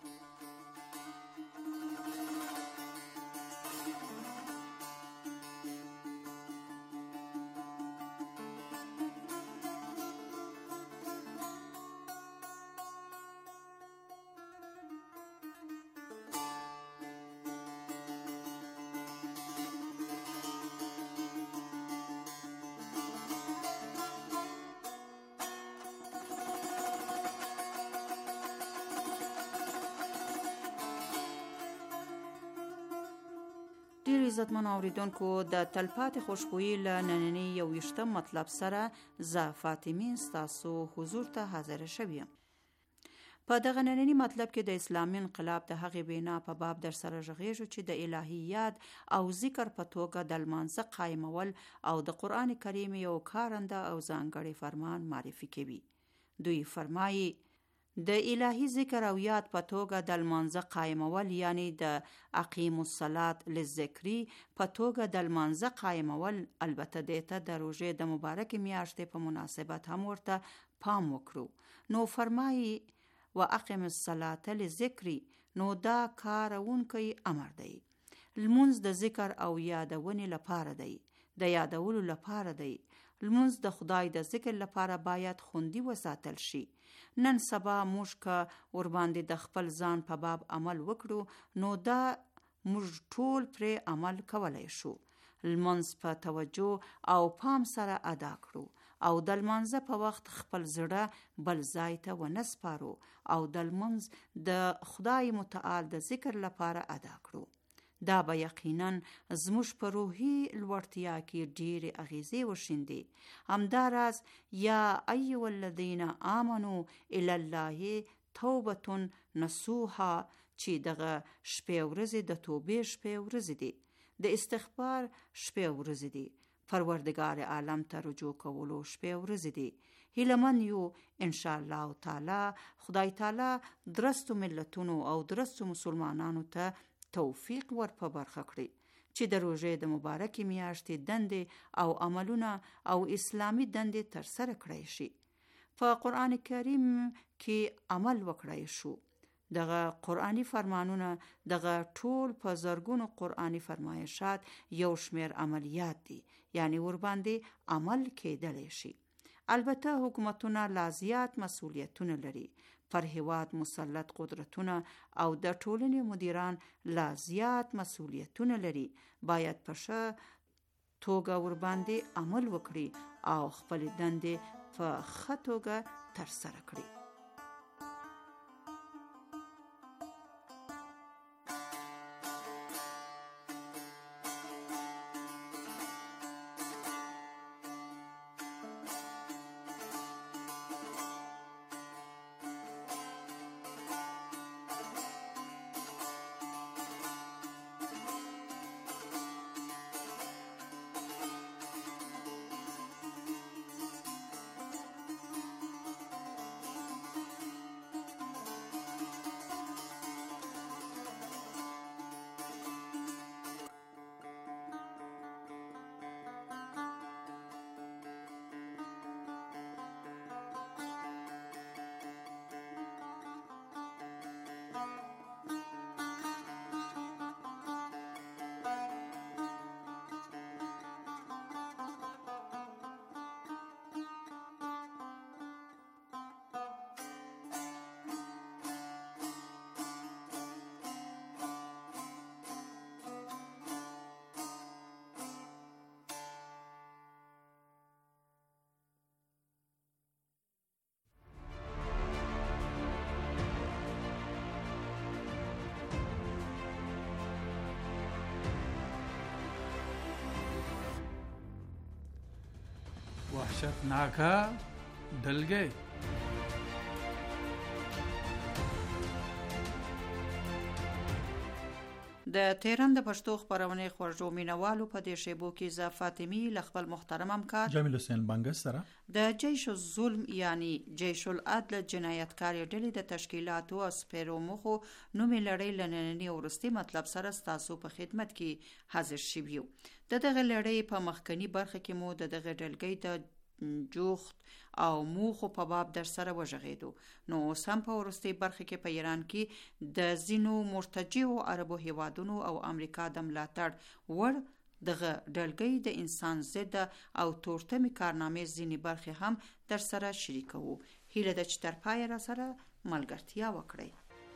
ډیر عزتمن اوریدونکو، د تلپاتې خوشبویی له نننی یو ویشتم مطلب سره زه فاطمه ستاسو حضور ته حاضر شوم. په دغه نننی مطلب کې د اسلامي انقلاب د هغې بنا په باب در سره غږیږو چې د الهیات او ذکر په توګه د لمانځه قایمول او د قرآن کریم یو کارنده او ځانګړی فرمان معرفي کوي. دوی فرمایي د الهی ذکر او یاد په توګه د لمانځه قایمول یعنی د اقیم الصلاة للذکری په توګه د لمانځه قایمول، البته دیته د روژې د مبارک میاشتې په مناسبت هم ورته پام وکړو. نو فرمایي و اقیم الصلاة للذکری، نو دا کارونکی امر دی. لمونځ د ذکر او یادونې لپاره دی، د یادولو لپاره دی. لمونځ د خدای د ذکر لپاره باید خوندي وساتل شي. نن سبا موږ که ورباندې د خپل ځان په باب عمل وکړو نو دا موږ ټول پرې عمل کولای شو. لمونځ په توجه او پام سره ادا کړو او د لمانځه په وخت خپل زړه بل ځای ته ونه سپارو او د لمونځ د خدای متعال د ذکر لپاره ادا کړو. دا به یقینا زموږ په روحي لوړتیا کې ډېرې اغیزې وشیندي. همداراز یا ایها الذین آمنوا الی الله توبه نصوحا چې دغه شپې ورځې د توبې شپې ورځې دي، د استغفار شپې ورځې دي، پروردگار عالم ته رجوع کولو شپې ورځې دي. هیلمن یو ان شاء الله تعالی خدای تعالی درستو ملتونو او درستو مسلمانانو ته توفیق ور په برخه کړي چې د روژې د مبارکې میاشتې دندې او عملونه او اسلامی دندې تر سره کړی شي. په قرآن کریم کې عمل وکړای شو. دغه قرآنی فرمانونه دغه ټول په زرګونو قرآنی فرمایشات یو شمیر عملیات دي، یعنی ور باندې عمل کېدلی شي. البته حکومتونه لا زیات مسئولیتونه لري، پر هیواد مسلط قدرتونه او د ټولنې مدیران لا زیات مسئولیتونه لري. باید په ښه توګه ور باندې عمل وکړي او خپل دندې په ښه توګه تر سره کړي. وحشتناکه ډلګۍ. د تهران د پښتو خبرونې خوږو مینوالو په دې شیبو کې ز فاطمی ل خپل محترم همکار جمیل حسین بنګس سره د جیش الظلم یعنی جیش العدل جنایتکاری ډلې د تشکیلاتو او سپیرو مخو نومي لړۍ لنننی ورستي مطلب سره ستاسو په خدمت کې حاضر شویو. د دغه لړۍ په مخکنی برخه کې مو د دغه ډلګۍ د جوخت او موخو په باب در سره وژغېدو. نو سم په ورستي برخه کې په ایران کې د زینو مرتجعو عربو هیوادونو او امریکا د ملاتړ ور دغه ډلګۍ د انسان ضد او تورتمي کارنامې ځینې برخې هم در سره شریکوو. هیله ده چې تر پای را سره ملګرتیا وکړئ.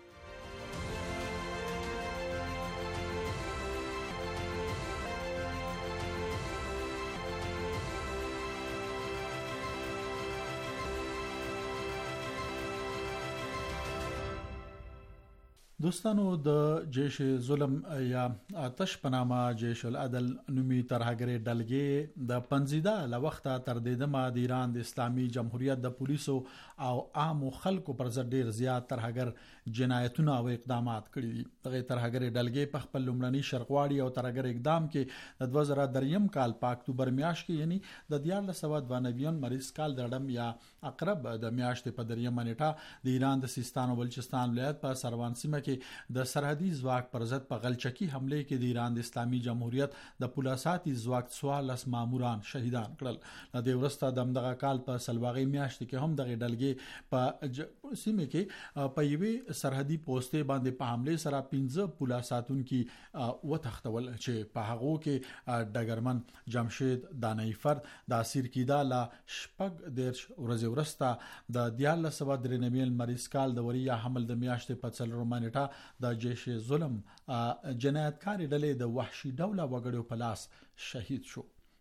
دوستانو د جیش ظلم یا آتش پنامه جیش العدل نومي ترهګری ډلګي د پنځیدا ل وخته تر دې د ایران د اسلامي جمهوریت د پولیسو او عام خلکو پر ضد ډیر زیات ترهګر جنایتونه او اقدامات کړي دي. دغه ترهګری ډلګي په خپل لومړني شرقواړي او ترهګر اقدام کې د دوه زره دریم کال په اکتوبر میاشت کې یعنی د دیارلس سوه دوه نوي مریض کال درډم یا اقرب د میاشتې په دریم نیټه د ایران د سیستان او بلوچستان ولایت په سروان سیمه د سرحدي ځواک پر ضد په غلچکی حمله کې د ایران د اسلامي جمهوریت د پولیساتي ځواک څوارلس ماموران شهیدان کړل. د دې ورسته د دغه کال په سلواغي میاشت کې هم دغه ډلګي په سیمه کې په یوې سرحدي پوسټې باندې په حمله سره پنځه پولیساتون کې وتښتول چې په هغه کې ډګرمن جمشید دانای فرد د اسیر کیدا لا شپږ دیرش ورځې ورسته د دیارلس سوه درې نوي مریض کال د وریا حمل د میاشتې په څلورمه نیټه د جیش ظلم جنایتکاری ډلې د وحشي ډوله وګړو په لاس شهید شو.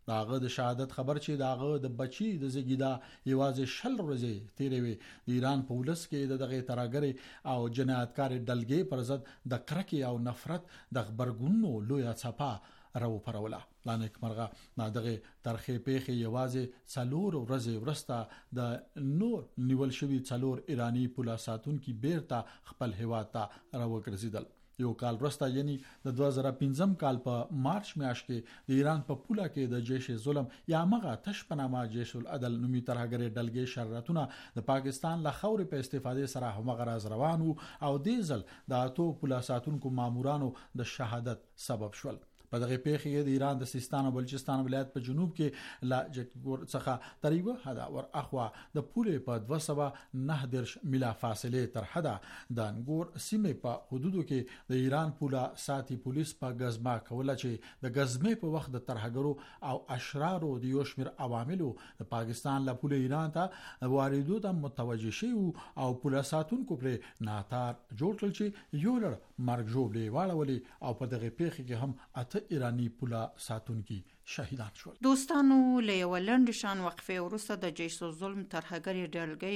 داغه د شهادت خبر چې داغه د بچي د زګیدا یوازې شل ورځې تیرې وي د ایران په ولس کې دغه ترهګر او جنایتکار ډلګې پر ضد د کرکې او نفرت د خبرګونو لوی څپه راو پروله. لانک مرغه نادغه ترخه پیخي یوازې څلور ورځې ورسته د نور نیول شوی څلور ایرانی پولا ساتون کی بیرته خپل هوا ته راو ګرځیدل. یو کال ورسته یعنی د دوه زره پنځم کال په مارچ میاشت کې د ایران په پولا کې د جیش ظلم یا مغه تش پنامه جیش العدل نومي ترهګر ډلګې شرارتونه د پاکستان له خاورې په استفادې سره همغه راز روانو او دیزل د اتو پولا ساتونکو مامورانو د شهادت سبب شول. په دغه پیښه د ایران د سیستان او بلوچستان ولایت په جنوب کې لا جګور څخه تقریبا حدا ور اخوا د پولې په دوه سوه نه درش میله فاصله تر حدا د انګور سیمې په حدودو کې د ایران پولا ساتي پولیس په غزما کوله چې د غزمې په وخت د ترهګرو او اشرارو د یو شمیر عواملو د پاکستان له پولې ایران ته واردو ته متوجه شي او پولا ساتونکو پر ناتار جوړ کړل چې یو لړ مرګ جوړې واړولې او په دغه پیښه کې هم اته ایرانی پولا ساتونکي شهیدان شول. دوستانو له یو لنډ شان وقفه وروسته د جیش الظلم ترهګر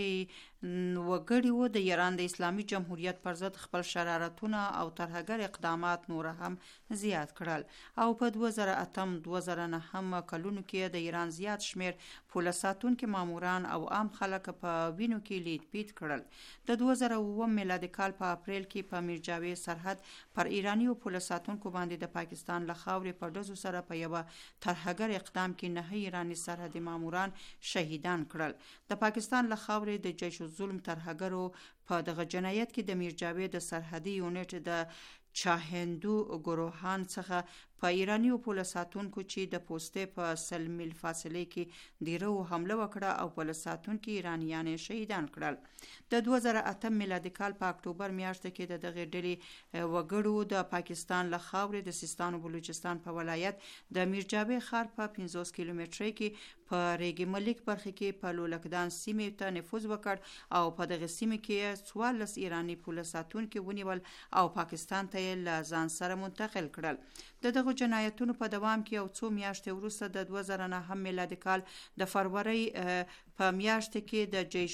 ډلګۍ وګړي و د ایران د اسلامي جمهوریت پر ضد خپل شرارتونه او ترهګر اقدامات نور هم زیات کړل او په دوه زره اتم دوه زره نهم کلونو کې د ایران زیات شمیر پولا ساتونکو ماموران او عام خلک په وینو کې لید پید کړل. د دوه زره اووم میلادي کال په اپریل کې په میرجاوی سرحد پر ایرانی او پولا ساتونکو باندې د پاکستان له خاورې په ډزو سره په یو ترهګر اقدام کې نه ایرانی سرحدي ماموران شهیدان کړل. د پاکستان له خاورې د جیش الظلم ترهګرو په دغه جنایت کې د میرجاوی د سرحدي یونټ د چاهندو ګروهان څخه په ایرانی او پولا ساتونکو چې د پوسټې په سل میل فاصله کې دیرو حمله وکړه او پولا ساتونکو ایرانیان شهیدان کړل. د دوه زره اتم میلادي کال په اکتوبر میاشت کې د دغه ډلې وګړو د پاکستان له خاورې د سیستان او بلوچستان په ولایت د میرجاوی ښار په پنځوس کیلومترۍ کې په ریګ ملک برخه کې په لولکدان سیمې ته نفوذ وکړ او په دغه سیمه کې څوارلس ایرانی پولا ساتونکو ونیول او پاکستان ته له ځان سره منتقل کړل. د دغه جنایتونو په دوام کې او څو میاشتې وروسته د دوه زره نهم میلادي کال د فروری په میاشت کې د جیش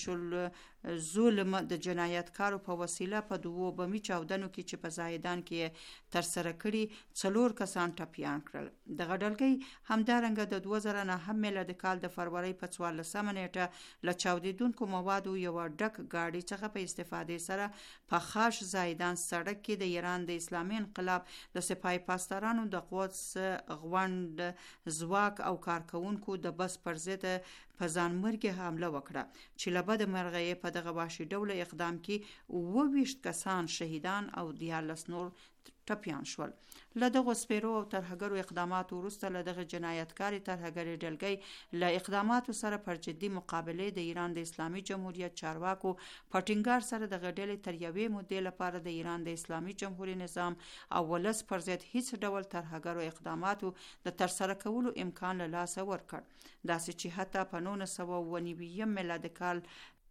الظلم د جنایتکارو په وسیله په دوو بمي چاودنو کې چې په زاهدان کې تر سره کړي څلور کسان ټپیان کړل. دغه ډلګۍ همدارنګه د دوه زره نهم میلادي کال د فروری په څوارلسمه نیټه له چاودیدونکو موادو یو ډک گاډي څخه په استفادې سره په خاص زاهدان سړک کې د ایران د اسلامي انقلاب د سپاه پاسدارانو د قوت غونډ ځواک او کارکونکو د بس پر ضد په ځانمرګي حمله وکړه چې له بده مرغه په دغه وحشي ډول اقدام کې اووه ویشت کسان شهیدان او دیارلس نور ټپیان شول. له دغه سپیرو او ترهګرو اقداماتو وروسته له دغه جنایتکاري ترهګري ډلګۍ له اقداماتو سره پر جدي مقابله د ایران د اسلامي جمهوریت چارواکو پټینګار سره د غډلې تر یوې مودې لپاره د ایران د اسلامي جمهوریت نظام او ولس پر ضد هیڅ ډول ترهګرو اقداماتو د ترسره کولو امکان له لاسه ورکړ. داسې چې حتی په نولس سوه اوه نوي میلادي کال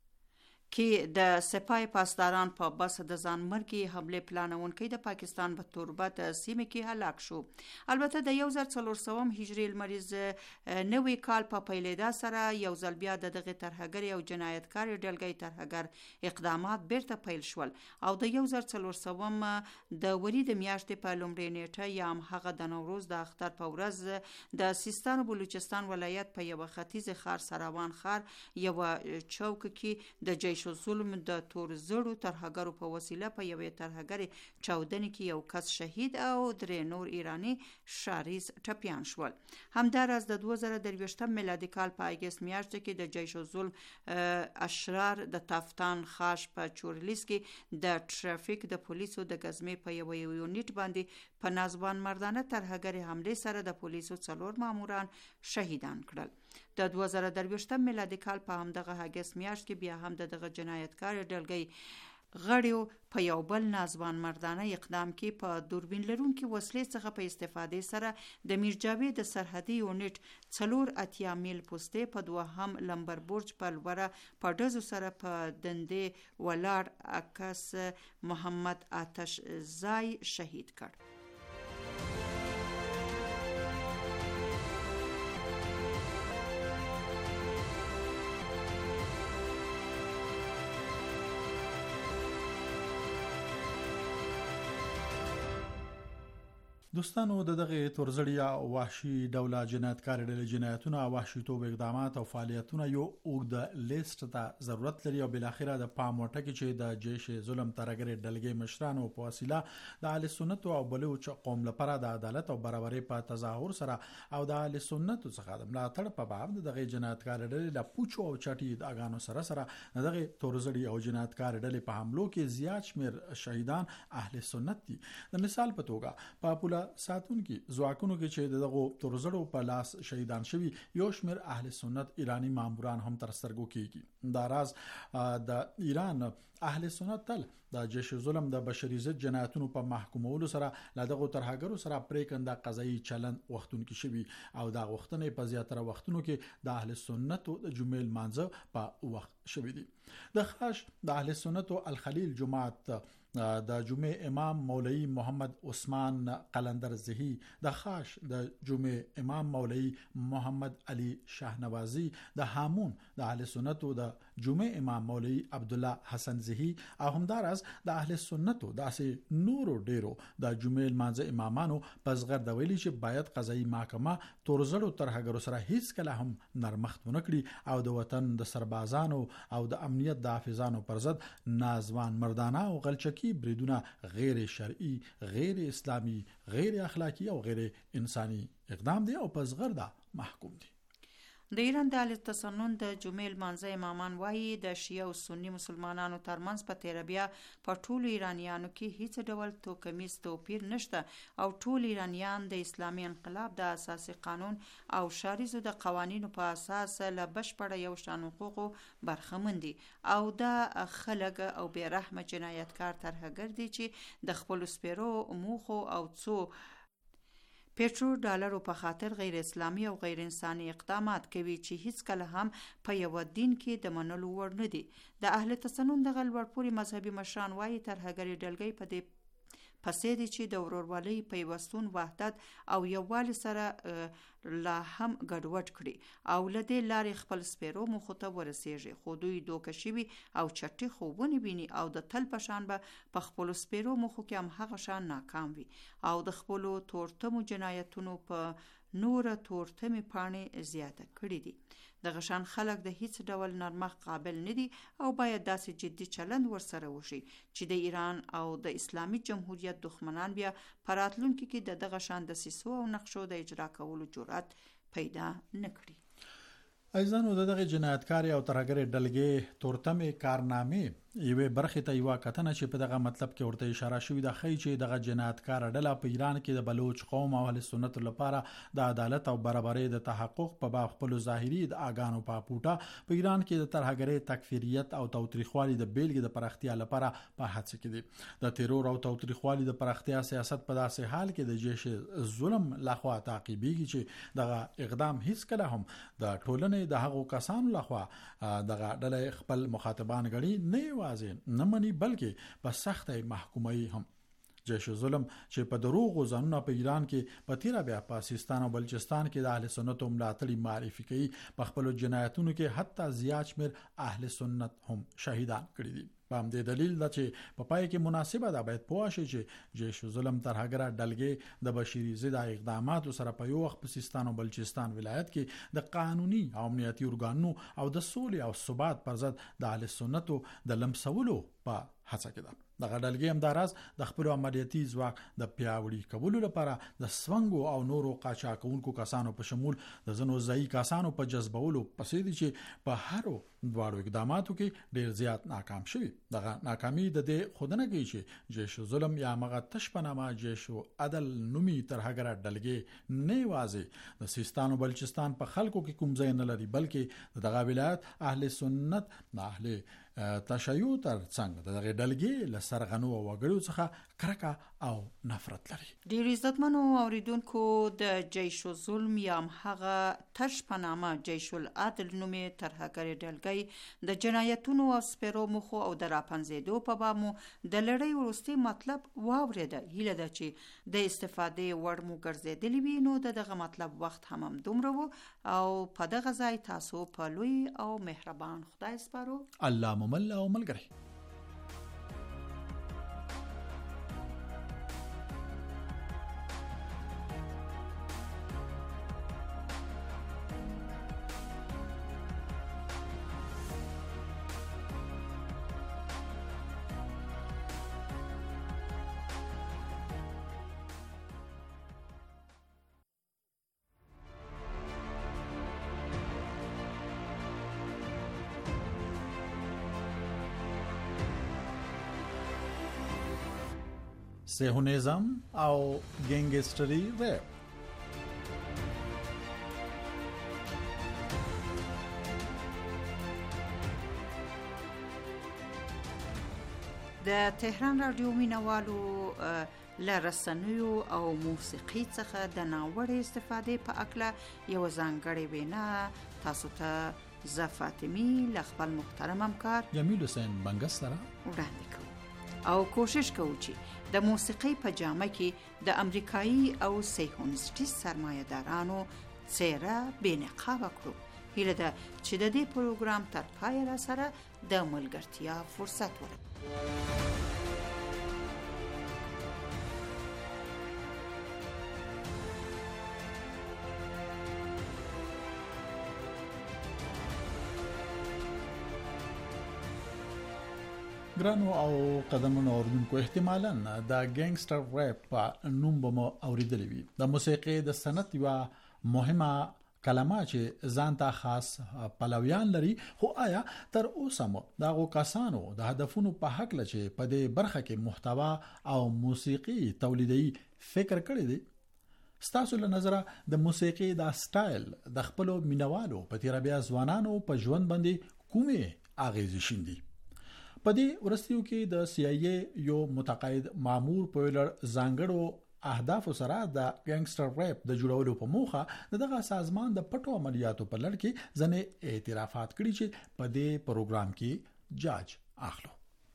کې د سپاه پاسداران په بس د ځانمرګي حمله پلانونکي د پاکستان په توربت سیمه کې هلاک شو. البته د یو زر څلور سوه هجري لمریز نوي کال په پیلېدا سره یو ځل بیا د دغه ترهګر او جنایتکار ډلګۍ ترهګر اقدامات بیرته پیل شول او د یو زر څلور سوه د ورید میاشتې په لومړۍ نیټه یا هم هغه د نوروز د اختر په ورځ د سیستان او بلوچستان ولایت په یو ختیځ ښار سراوان ښار یو چوک کې د جیش الظلم د تور زړو ترهګرو په وسیله په یوې ترهګري چاودنې کې یو کس شهید او درې نور ایرانی شاریز ټپیان شول. همداراز د دوه زره درویشتم میلادي کال په اگست میاشت کې د جیش الظلم اشرار د تافتان خاش په چورلیس کې د ټرافیک د پولیسو د غزمې په یو یونټ باندې په نازوان مردانه ترهګري حمله سره د پولیسو څلور ماموران شهیدان کړل. د دوه زره درویشتم میلادي کال په همدغه اگست میاشت کې بیا هم د دغه جنایتکار ډلګۍ غړیو په یو بل نازوان مردانه اقدام کې په دوربین لرونکي وسلې څخه په استفادې سره د میرجاوی د سرحدي یونټ څلور اتیا میل پوسټې په دوهم لمبر برج په لوړه په ډزو سره په دندې ولاړ عکس محمد آتش زای شهید کړ. دوستانو د دغه تورزړیا او وحشي ډوله جنایتکار ډلې جنایتونه او وحشیتوب اقدامات او فعالیتونه یو اوږد لیست ته ضرورت لري او بل اخره د پام وټکی چې د جیش ظلم ترګری ډلګي مشرانو په وسیله د اهل سنت او بلوچ قوم لپاره د عدالت او برابرۍ په تظاهر سره او د اهل سنت څخه د ملاتړ په باب دغه جنایتکار ډلې د پوچو او چټي د اغانو سره سره دغه تورزړی او جنایتکار ډلې په حملو کې زیات شمیر شهیدان اهل سنت دي. د مثال په توګه په پولا ساتون کې ځواکونو کې چې دغه تورزړو په لاس شهیدان شوي یو شمیر اهل سنت ایرانی ماموران هم تر سترګو کېږي. دا راز د ایران اهل سنت تل د جیش ظلم د بشري ضد جنایتونو په محکومولو سره لدغه ترهګرو سره پریکنده قضایي چلند وختون کې شوي او دا وختونه په زیاتره وختونو کې د اهل سنت د جمعې مانځه په وخت شوي دي. د خاص د اهل سنت الخلیل جماعت د جمعې امام مولوی محمد عثمان قلندر زهی، د خاص د جمعې امام مولوی محمد علي شاهنوازی، د هامون د اهل سنت د جمعې امام مولوی عبد الله حسن زهی او همدارس د اهل سنت داسې نورو ډیرو د جمعې مانځه امامانو پسغر د ویلي چې باید قضایي محکمه تورزړو ترهګرو سره هیڅ کله هم نرمښت ونکړي او د وطن د سربازانو او د امنیت د حافظانو پر ضد نازوان مردانه او غلچکی بریدونه غیر شرعي، غیر اسلامي، غیر اخلاقی او غیر انساني اقدام دي او پسغر دا محکوم دي. د ایران د اهل تسنن د جمعې لمانځه امامان وایي د شیعه او سنی مسلمانانو ترمنځ په تیربیا په ټولو ایرانیانو کې هیڅ ډول توکمیز توپیر نشته او ټول ایرانیان د اسلامي انقلاب د اساسي قانون او شاریزو د قوانینو په اساس له بشپړه یو شان حقوقو برخمن دي او د خلک او بیرحمه جنایتکار ترهګر دي چې د خپل سپیرو موخو او څو پیټرو ډالرو په خاطر غیر اسلامي او غیر انساني اقدامات کوي چې هیڅ کله هم په یو دین کې د منلو وړ نه دي. د اهل تسنن د غلورپوري مذهبي مشران وایي ترهګری ډلګي په دې پسې دي چې د ورورولۍ پیوستون وحدت او یووالي سره لا هم ګډوډ کړي او لدې لارې خپل سپیرو مخ ته ورسیږي، خو دوی دوکه شوي او چټي خوبونه ویني او د تل پشان به په خپل سپیرو مخ کې هم هغه شان ناکام وي او د خپل تورتمو جنایتونو په نور تورتمي پاڼې زیاته کړي دي. د غشان خلک د هیڅ ډول نرمښت قابل نه دي او باید داسې جدي چلند ورسره وشي چې د ایران او د اسلامي جمهوریت دښمنان بیا په راتلونکي کې د دغه شان دسیسو او نقشو د اجرا کولو جرأت پیدا نه کړي. ایزانو دغه جنایتکار او ترهګر ډلګي تورتمه کارنامې یوه برخه ته یو کتنه چې په دغه مطلب کې ورته اشاره شوې ده خی چې دغه جنایتکار ډله په ایران کې د بلوچ قوم او اهل سنت لپاره د عدالت او برابرۍ د تحقق په باب خپل ظاهري د اګانو په پوټه په ایران کې د ترهګرۍ تکفیریت او توتریخوالي د بیلګې د پرختیا لپاره په هڅه کې دي. د تیرور او توتریخوالي د پرختیا سیاست په داسې حال کې د جیش ظلم لخوا تعقیبېږي چې دغه اقدام هیڅ کله هم د ټولنې د هغو کسانو لخوا دغه ډله خپل مخاطبان غړي نه نه مني بلکې په سخته محکومي هم. جیش ظلم چې په دروغ او ځانونه په ایران کې په تیرا بیا پاکستان او بلوچستان کې د اهل سنت ملاتړي معرفي کوي په خپل جنایتونو کې حتی زیات شمیر اهل سنت هم شهیدان کړي دي. په همدې دلیل دا چې په پای کې مناسبه ده باید پوه شي چې جیش ظلم ترهګر ډلګي د بشري ضد اقداماتو سره په یو وخت په سیستان او بلوچستان ولایت کې د قانوني او امنیتي ارګانونو او د سولې او ثبات پر ضد د اهل سنتو د لمسولو په هڅه کې ده. دغه ډلګي هم دراز د خپل عملیاتي ځواک د پیاوړي کولو لپاره د سونګو او نورو قاچاقونکو کسانو په شمول د زنو ځای کسانو په جذبولو پسې دي چې په هرو دواړو اقداماتو کې ډیر زیات ناکام شوي. دغه ناکامي د دې خودنه کوي چې جیش ظلم یا مغه تشپنامه جیش عدل نومي ترهګر ډلګي نه وازي د سیستان او بلوچستان په خلکو کې کوم ځای نه لري بلکې دغه ولایت اهل سنت نه اهل تشیع تر څنګه دغه ډلګي له سرغنو او وګړو څخه کرکه او نفرت لري. ډیر عزتمنو اوریدونکو د جیش ظلم یا هغه تش پنامه جیش العدل نومي ترهګر ډلګي د جنایتونو او سپیرو مخو او د راپنځېدو په باب مو د لړۍ وروستي مطلب واورېده. هیله ده چې د استفادې وړ مو ګرځېدلی وي نو دغه مطلب وخت هم دومره وو او په دغه ځای تاسو په لوی او مهربان خدای سپارو. الله ممل او ملګری. سیهونیزم او ګینګسټري ریپ. د تهران رادیو مینوالو له رسنیو او موسیقي څخه د ناوړه استفادې په اړه یو ځانګړی وینا تاسو ته ز فاطمی له خپل محترم همکار جمیل حسین بنګس سره وړاندې کوو او کوشش کوو چې د موسیقي په جامه کې د امریکایي او سیهونیستي سرمایه‌دارانو څیره بېنقابه کړو. هیله ده چې د دې پروګرام تر پای را سره د ملګرتیا فرصت ولرئ. ګرانو او قدمونو اوردونکو احتمالاً د ګینګسټر ریپ په نوم به مو اوریدلی وي. د موسیقي د صنعت یو مهمه کلمه چې ځان ته خاص پلویان لري، خو آیا تر اوسه مو دغه کسانو د هدفونو په حق لچې په دې برخه کې محتوا او موسیقي تولیدي فکر کړی دی؟ ستاسو له نظره د موسیقي د سټایل د خپل مینوالو په تیر بیا ځوانانو په ژوند باندې کومه اغیزه شیندي؟ په دې ورستیو کې د سی آی ای یو متقاعد مامور په لړ ځانګړو اهداف سره د ګینګسټر ریپ د جوړولو په موخه دغه سازمان د پټو عملیاتو په لړ کې ځنې اعترافات کړي چې په دې پروګرام کې جاج اخلو.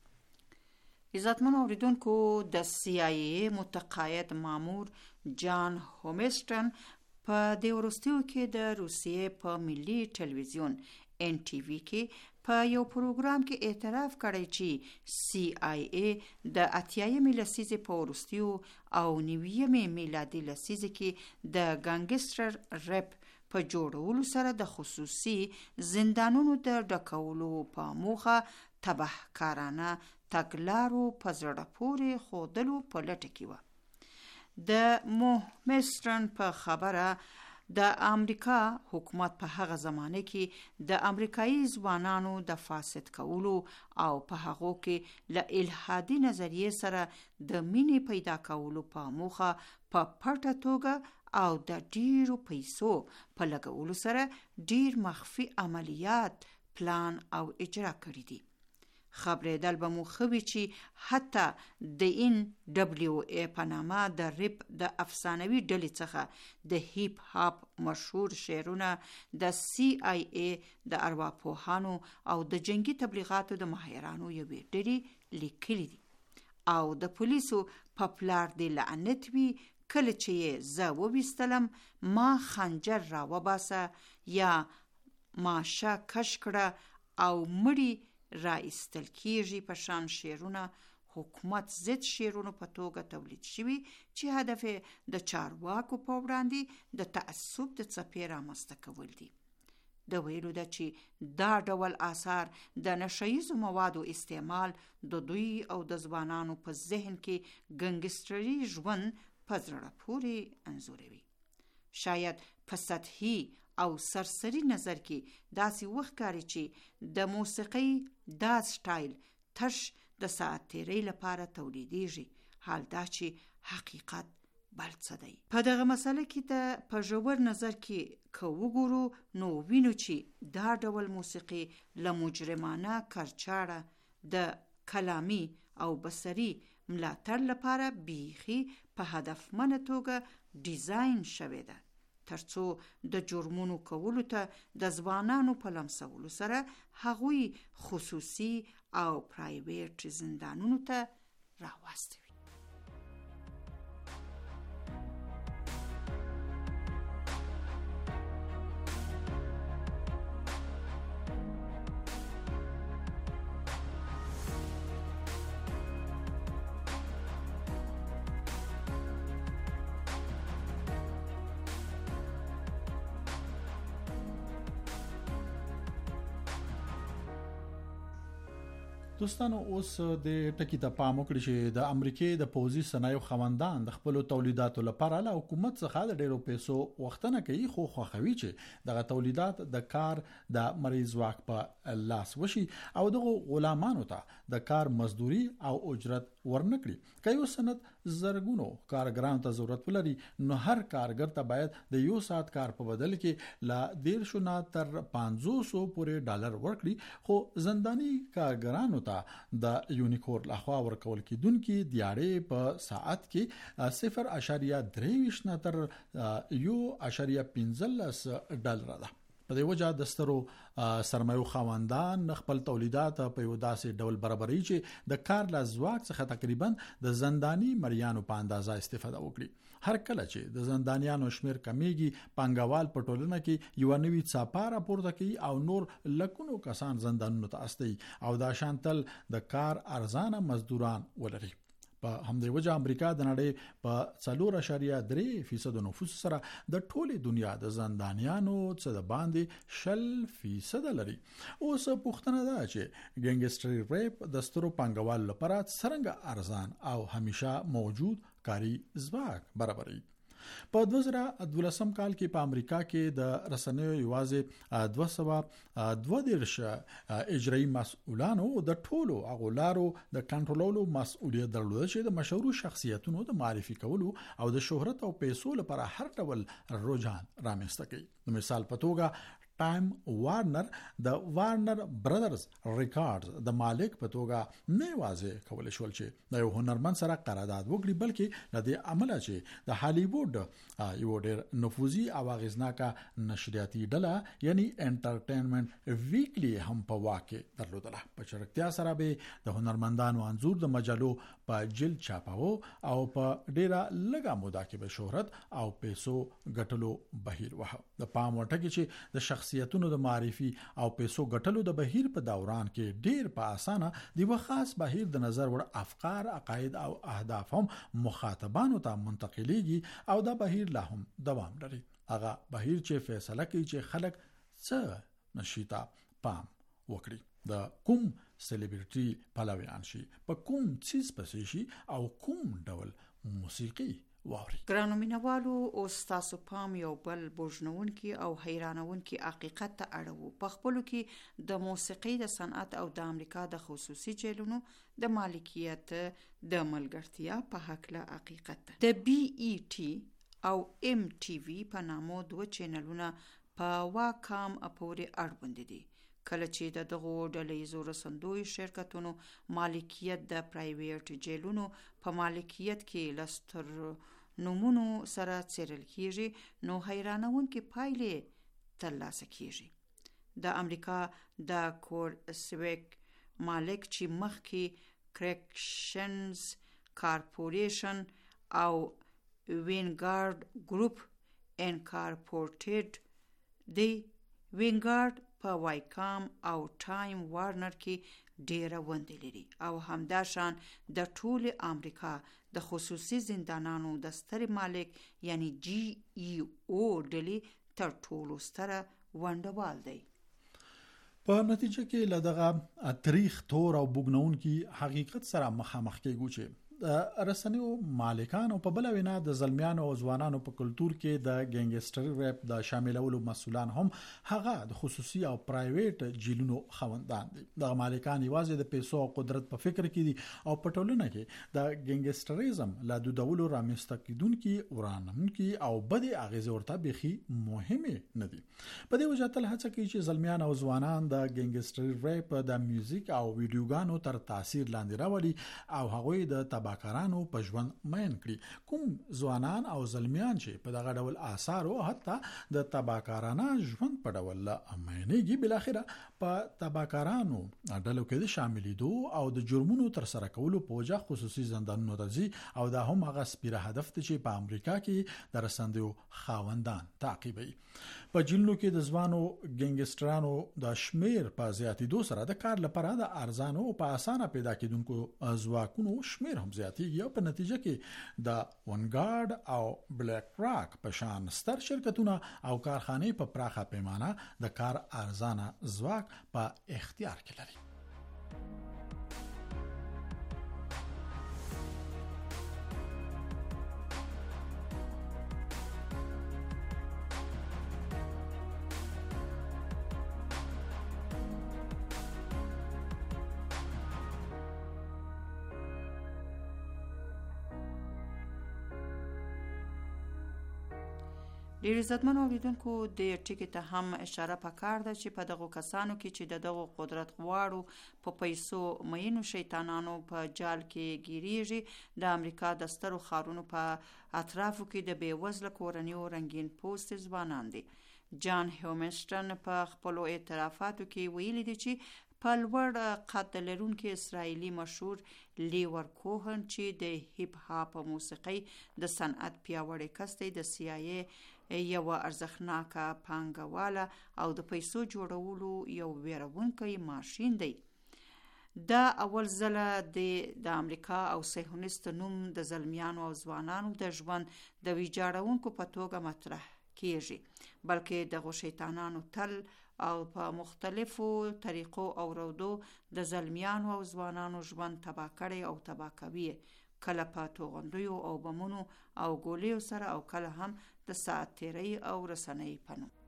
عزتمن اوریدونکو، د سی آی ای متقاعد مامور جان هومستن په دې ورستیو کې د روسیې په ملي ټلویزیون ان ټي وي کې په یو پروګرام کې اعتراف کړی چې سی آی ای د اتیایمې لسیزې په وروستیو او نویمې میلادي لسیزې کې د ګانګسټر ریپ په جوړولو سره د خصوصي زندانونو د ډکولو په موخه تبهکارانه تګلارو په زړه پورې ښودلو په لټه کې وه. د موهمسترن په خبره د امریکا حکومت په هغه زمانه کې د امریکایي ځوانانو د فاسد کولو او په هغه کې له الهادي نظریه سره د مینې پیدا کولو په موخه په پټه توګه او د ډیرو پیسو په لګولو سره ډیر مخفي عملیات پلان او اجرا کړی دي. خبره دل به مو خوي چې حتی د ان دبلیو ای په نامه د ریپ د افسانوي ډلې څخه د هیپ هاپ مشهور شعرونه د سی آی ای د ارواپوهانو او د جنگي تبلیغاتو د ماهرانو یوې ډلې لیکلي دي او د پولیسو په پلار دی لعنت وي کله چې زه وویستلم ما خنجر را وباسه یا ماشه کش کړه او مړی را ایستل کیږي په شان شعرونه حکومت ضد شعرونو په توګه تولید شوي چې هدف د چارواکو په وړاندې د تعصب د څپې رامنځته کول دي. د ویلو ده چې دا ډول آثار د نشهیزو موادو استعمال د دوی او د ځوانانو په ذهن کې ګنګسټري ژوند په زړه پورې انځوروي. شاید په سطحي او سرسری نظر کې داسې وښکاري چې د موسیقۍ دا سټایل تش د ساعت تیرۍ لپاره تولیدیږي، حال دا چې حقیقت بل څه دی. په دغه مسله کې ته په ژور نظر کې که وګورو نو وینو چې دا ډول موسیقي له مجرمانه کړچاړه د کلامي او بصري ملاتړ لپاره بیخي په هدفمنه توګه ډیزاین شوې ده ترڅو د جرمونو کولو ته د ځوانانو په لمسولو سره هغوی خصوصي او پرایویټ زندانونو ته راوستوي. دوستانو، اوس د ټکی ته پام وکړئ چې د امریکای د پوځي صنایعو خوندان د خپل تولیداتو لپاره له حکومت څخه د ډیرو پیسو وختنه کوي، خو خوښوي چې دغه تولیدات د کار د مریض واک په لاس وشي او دغه غلامانو ته د کار مزدوري او اجرت ورنکړي. که یو صنعت زرګونو کارګرانو ته ضرورت ولري نو هر کارګر ته باید د یو ساعت کار په بدل کې لا دیرشو نه تر پنځوس پورې ډالر ورکړي، خو زنداني کارګرانو ته د یونیکور لخوا ورکول کیدونکي دیاړې په ساعت کې صفر اشاریه درې نه تر یو اشاریه پنځلس ډالر ده. په دې وجه د سترو سرمایو خاوندان خپل تولیدات په یو داسې ډول برابري چې د کار له ځواک څخه تقریبا د زنداني مریانو په اندازه استفاده وکړي. هر کله چې د زندانیانو شمیر کمیږي، پنګوال په ټولنه کې یو نوی څاپاره پورته کوي او نور لکونو کسان زندانونو ته استي او دا شانتل د کار ارزانه مزدوران ولري. په همدې وجه امریکا د نړۍ په څلور اشاریه درې فیصد نفوس سره د ټولې دنیا د زندانیانو څخه د باندې شل فیصد لري. اوس پوښتنه ده چې ګنګستري ریپ د سترو پنګوال لپاره څنګه ارزان او همیشه موجود کاری ځواک برابري. په دوه زره دولسم کال کې په امریکا کې د رسنیو یوازې دوه سوه دوه دېرش اجرایي مسؤلانو د ټولو اغولارو د کنټرولولو مسؤلیت درلود چې د مشهور شخصیتونو د معرفي کولو او د شهرت او پیسو لپاره هر ډول رجحان رامنځته کوي. د مثال په توګه ټایم وارنر د وارنر برادرز ریکارډز د مالک په توګه نه واځي کول شول چې د یو هنرمند سره قرارداد وکړي، بلکې د دې عمله چې د هالیوډ یو ډېر نفوذي او اغیزناکه نشریاتي ډله یعنی انټرټینمنټ ویکلی هم په واقع درلودله. په چرکتیا سره به د هنرمندانو انزور د مجلو په جلد چاپاو او په ډیره لږه موده کې به شهرت او پیسو ګټلو بهیر وه. د پام وټکی چې د شخصیتونو د معرفي او پیسو ګټلو د بهیر په دوران کې ډیر په اسانه د یو خاص بهیر د نظر وړ افکار، عقاید او اهداف هم مخاطبانو ته منتقلیږي او دا بهیر لا هم دوام لري. هغه بهیر چې فیصله کوي چې خلک څه نشیتا پام وکړي، د کوم سلیبریټي پلویان شي، په کوم چیز پسې شي او کوم ډول موسیقي واوري. ګرانو مینوالو، اوس تاسو پام یو بل بوجنونکي او حیرانونکي حقیقت ته اړوو. په خپلو کې د موسیقي د صنعت او د امریکا د خصوصي جیلونو د مالکیت د ملګرتیا په هکله حقیقت. د بی ای ټي او ام ټي وی په نامو دوه چینلونه په واکام پورې اړوند دي. کله چې د دغو ډلهیزو رسندوی شرکتونو مالکیت د پرایویټ جیلونو په مالکیت کې لستر نومونو سره څیرل کیږي نو حیرانونکې پایلې ترلاسه کیږي. د امریکا د کور سویک مالک چې مخکې کرکشنز کارپوریشن او وینګارد ګروپ انکارپورټډ دی. وینګارد په وایکام او ټایم وارنر کې ډیره ونډه لري او همداشان د ټول امریکا د خصوصي زندانانو د ستر مالک یعنی جی ای او ډلې تر ټولو ستره ونډوال دی. په نتیجه کې لدغه تاریخ تور او بوګنون کې حقیقت سره مخامخ کېږو چې رسنیو مالکان او په بل وینا د زلمیانو او ځوانانو په کلچر کې د ګنګستري ریپ د شاملولو مسولان هم هغه د خصوصي او پرایویټ جیلونو خوندان دي. د مالکان یوازې د پیسو او قدرت په فکر کې دي او په ټولنه کې د ګنګستریزم لا د دولو رامنځته کیدونکي ورانمونکي او بد اغیزه ورته بيخي مهمه نه دي. په دې وجه تل هڅه کوي چې زلمیان او ځوانان د ګنګستري ریپ د میوزیک او ویډیوګانو تر تاثیر لاندې راوړي او هغوی د تباکارانو په ژوند مین کړي. کوم ځوانان او زلمیان چې په دغه ډول آثار او حتی د تباکارانه ژوند په ډول مینېږي بل اخره په تباکارانو ډلو کې د شاملېدو او د جرمونو تر سره کولو په وجه خصوصي زندانونو ته ځي او دا هم هغه سپیره هدف ته چې په امریکا کې د رسندو خاوندان تعقیبوي. په جیلونو کې د ځوانو ګنګسترانو د شمیر په زیاتېدو سره د کار لپاره د ارزانو او په اسانه پیدا کېدونکو ځواکونو شمیر هم زیاتېږي او په نتیجه کې د ونګارد او بلیک راک په شان ستر شرکتونه او کارخانې په پراخه پیمانه د کار ارزانه ځواک په اختیار کې لري. ډېر عزتمن اوریدونکو د ټکي ته هم اشاره پکار ده چې په دغه کسانو کې چې د دغه قدرت غواړو په پیسو مینو شیطانانو په جال کې ګیریږي د امریکا د سترو ښارونو په اطرافو کې د بېوزله کورنیو رنګین پوست ځوانان دي. جان هیومنسټن په خپلو اعترافاتو کې ویلي دي چې په لوړ قد لرونکي اسرائیلي مشهور لیور کوهن چې د هیپ هاپ موسیقۍ د صنعت پیاوړی کس دی د سی آی ای یو ارزښتناکه پانګواله او د پیسو جوړولو یو ویرونکی ماشین دی. دا اول ځله د امریکا او صهیونیست نوم د زلمیانو او ځوانانو د ژوند د ویجاړونکو په توګه مطرح کیږي، بلکې دغه شیطانانو تل او په مختلفو طریقو او رودو د زلمیانو او ځوانانو ژوند تباه کړی او تباه کوي، کله په توغندیو او بمونو او ګولیو سره او کله هم د ساعت تیرۍ او رسنۍ په نوم.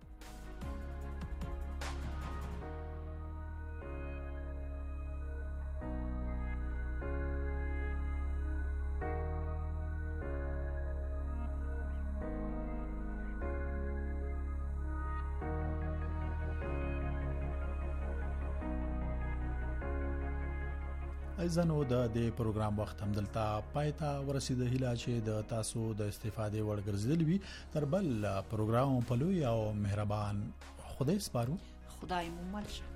ایزانو د دې پروګرام وخت هم دلته پای ته ورسېده. هیله چې د تاسو د استفادې وړ ګرځېدلی وي. تر بل پروګرام په لوی او مهربان خدای سپارو. خدای مو مل شه.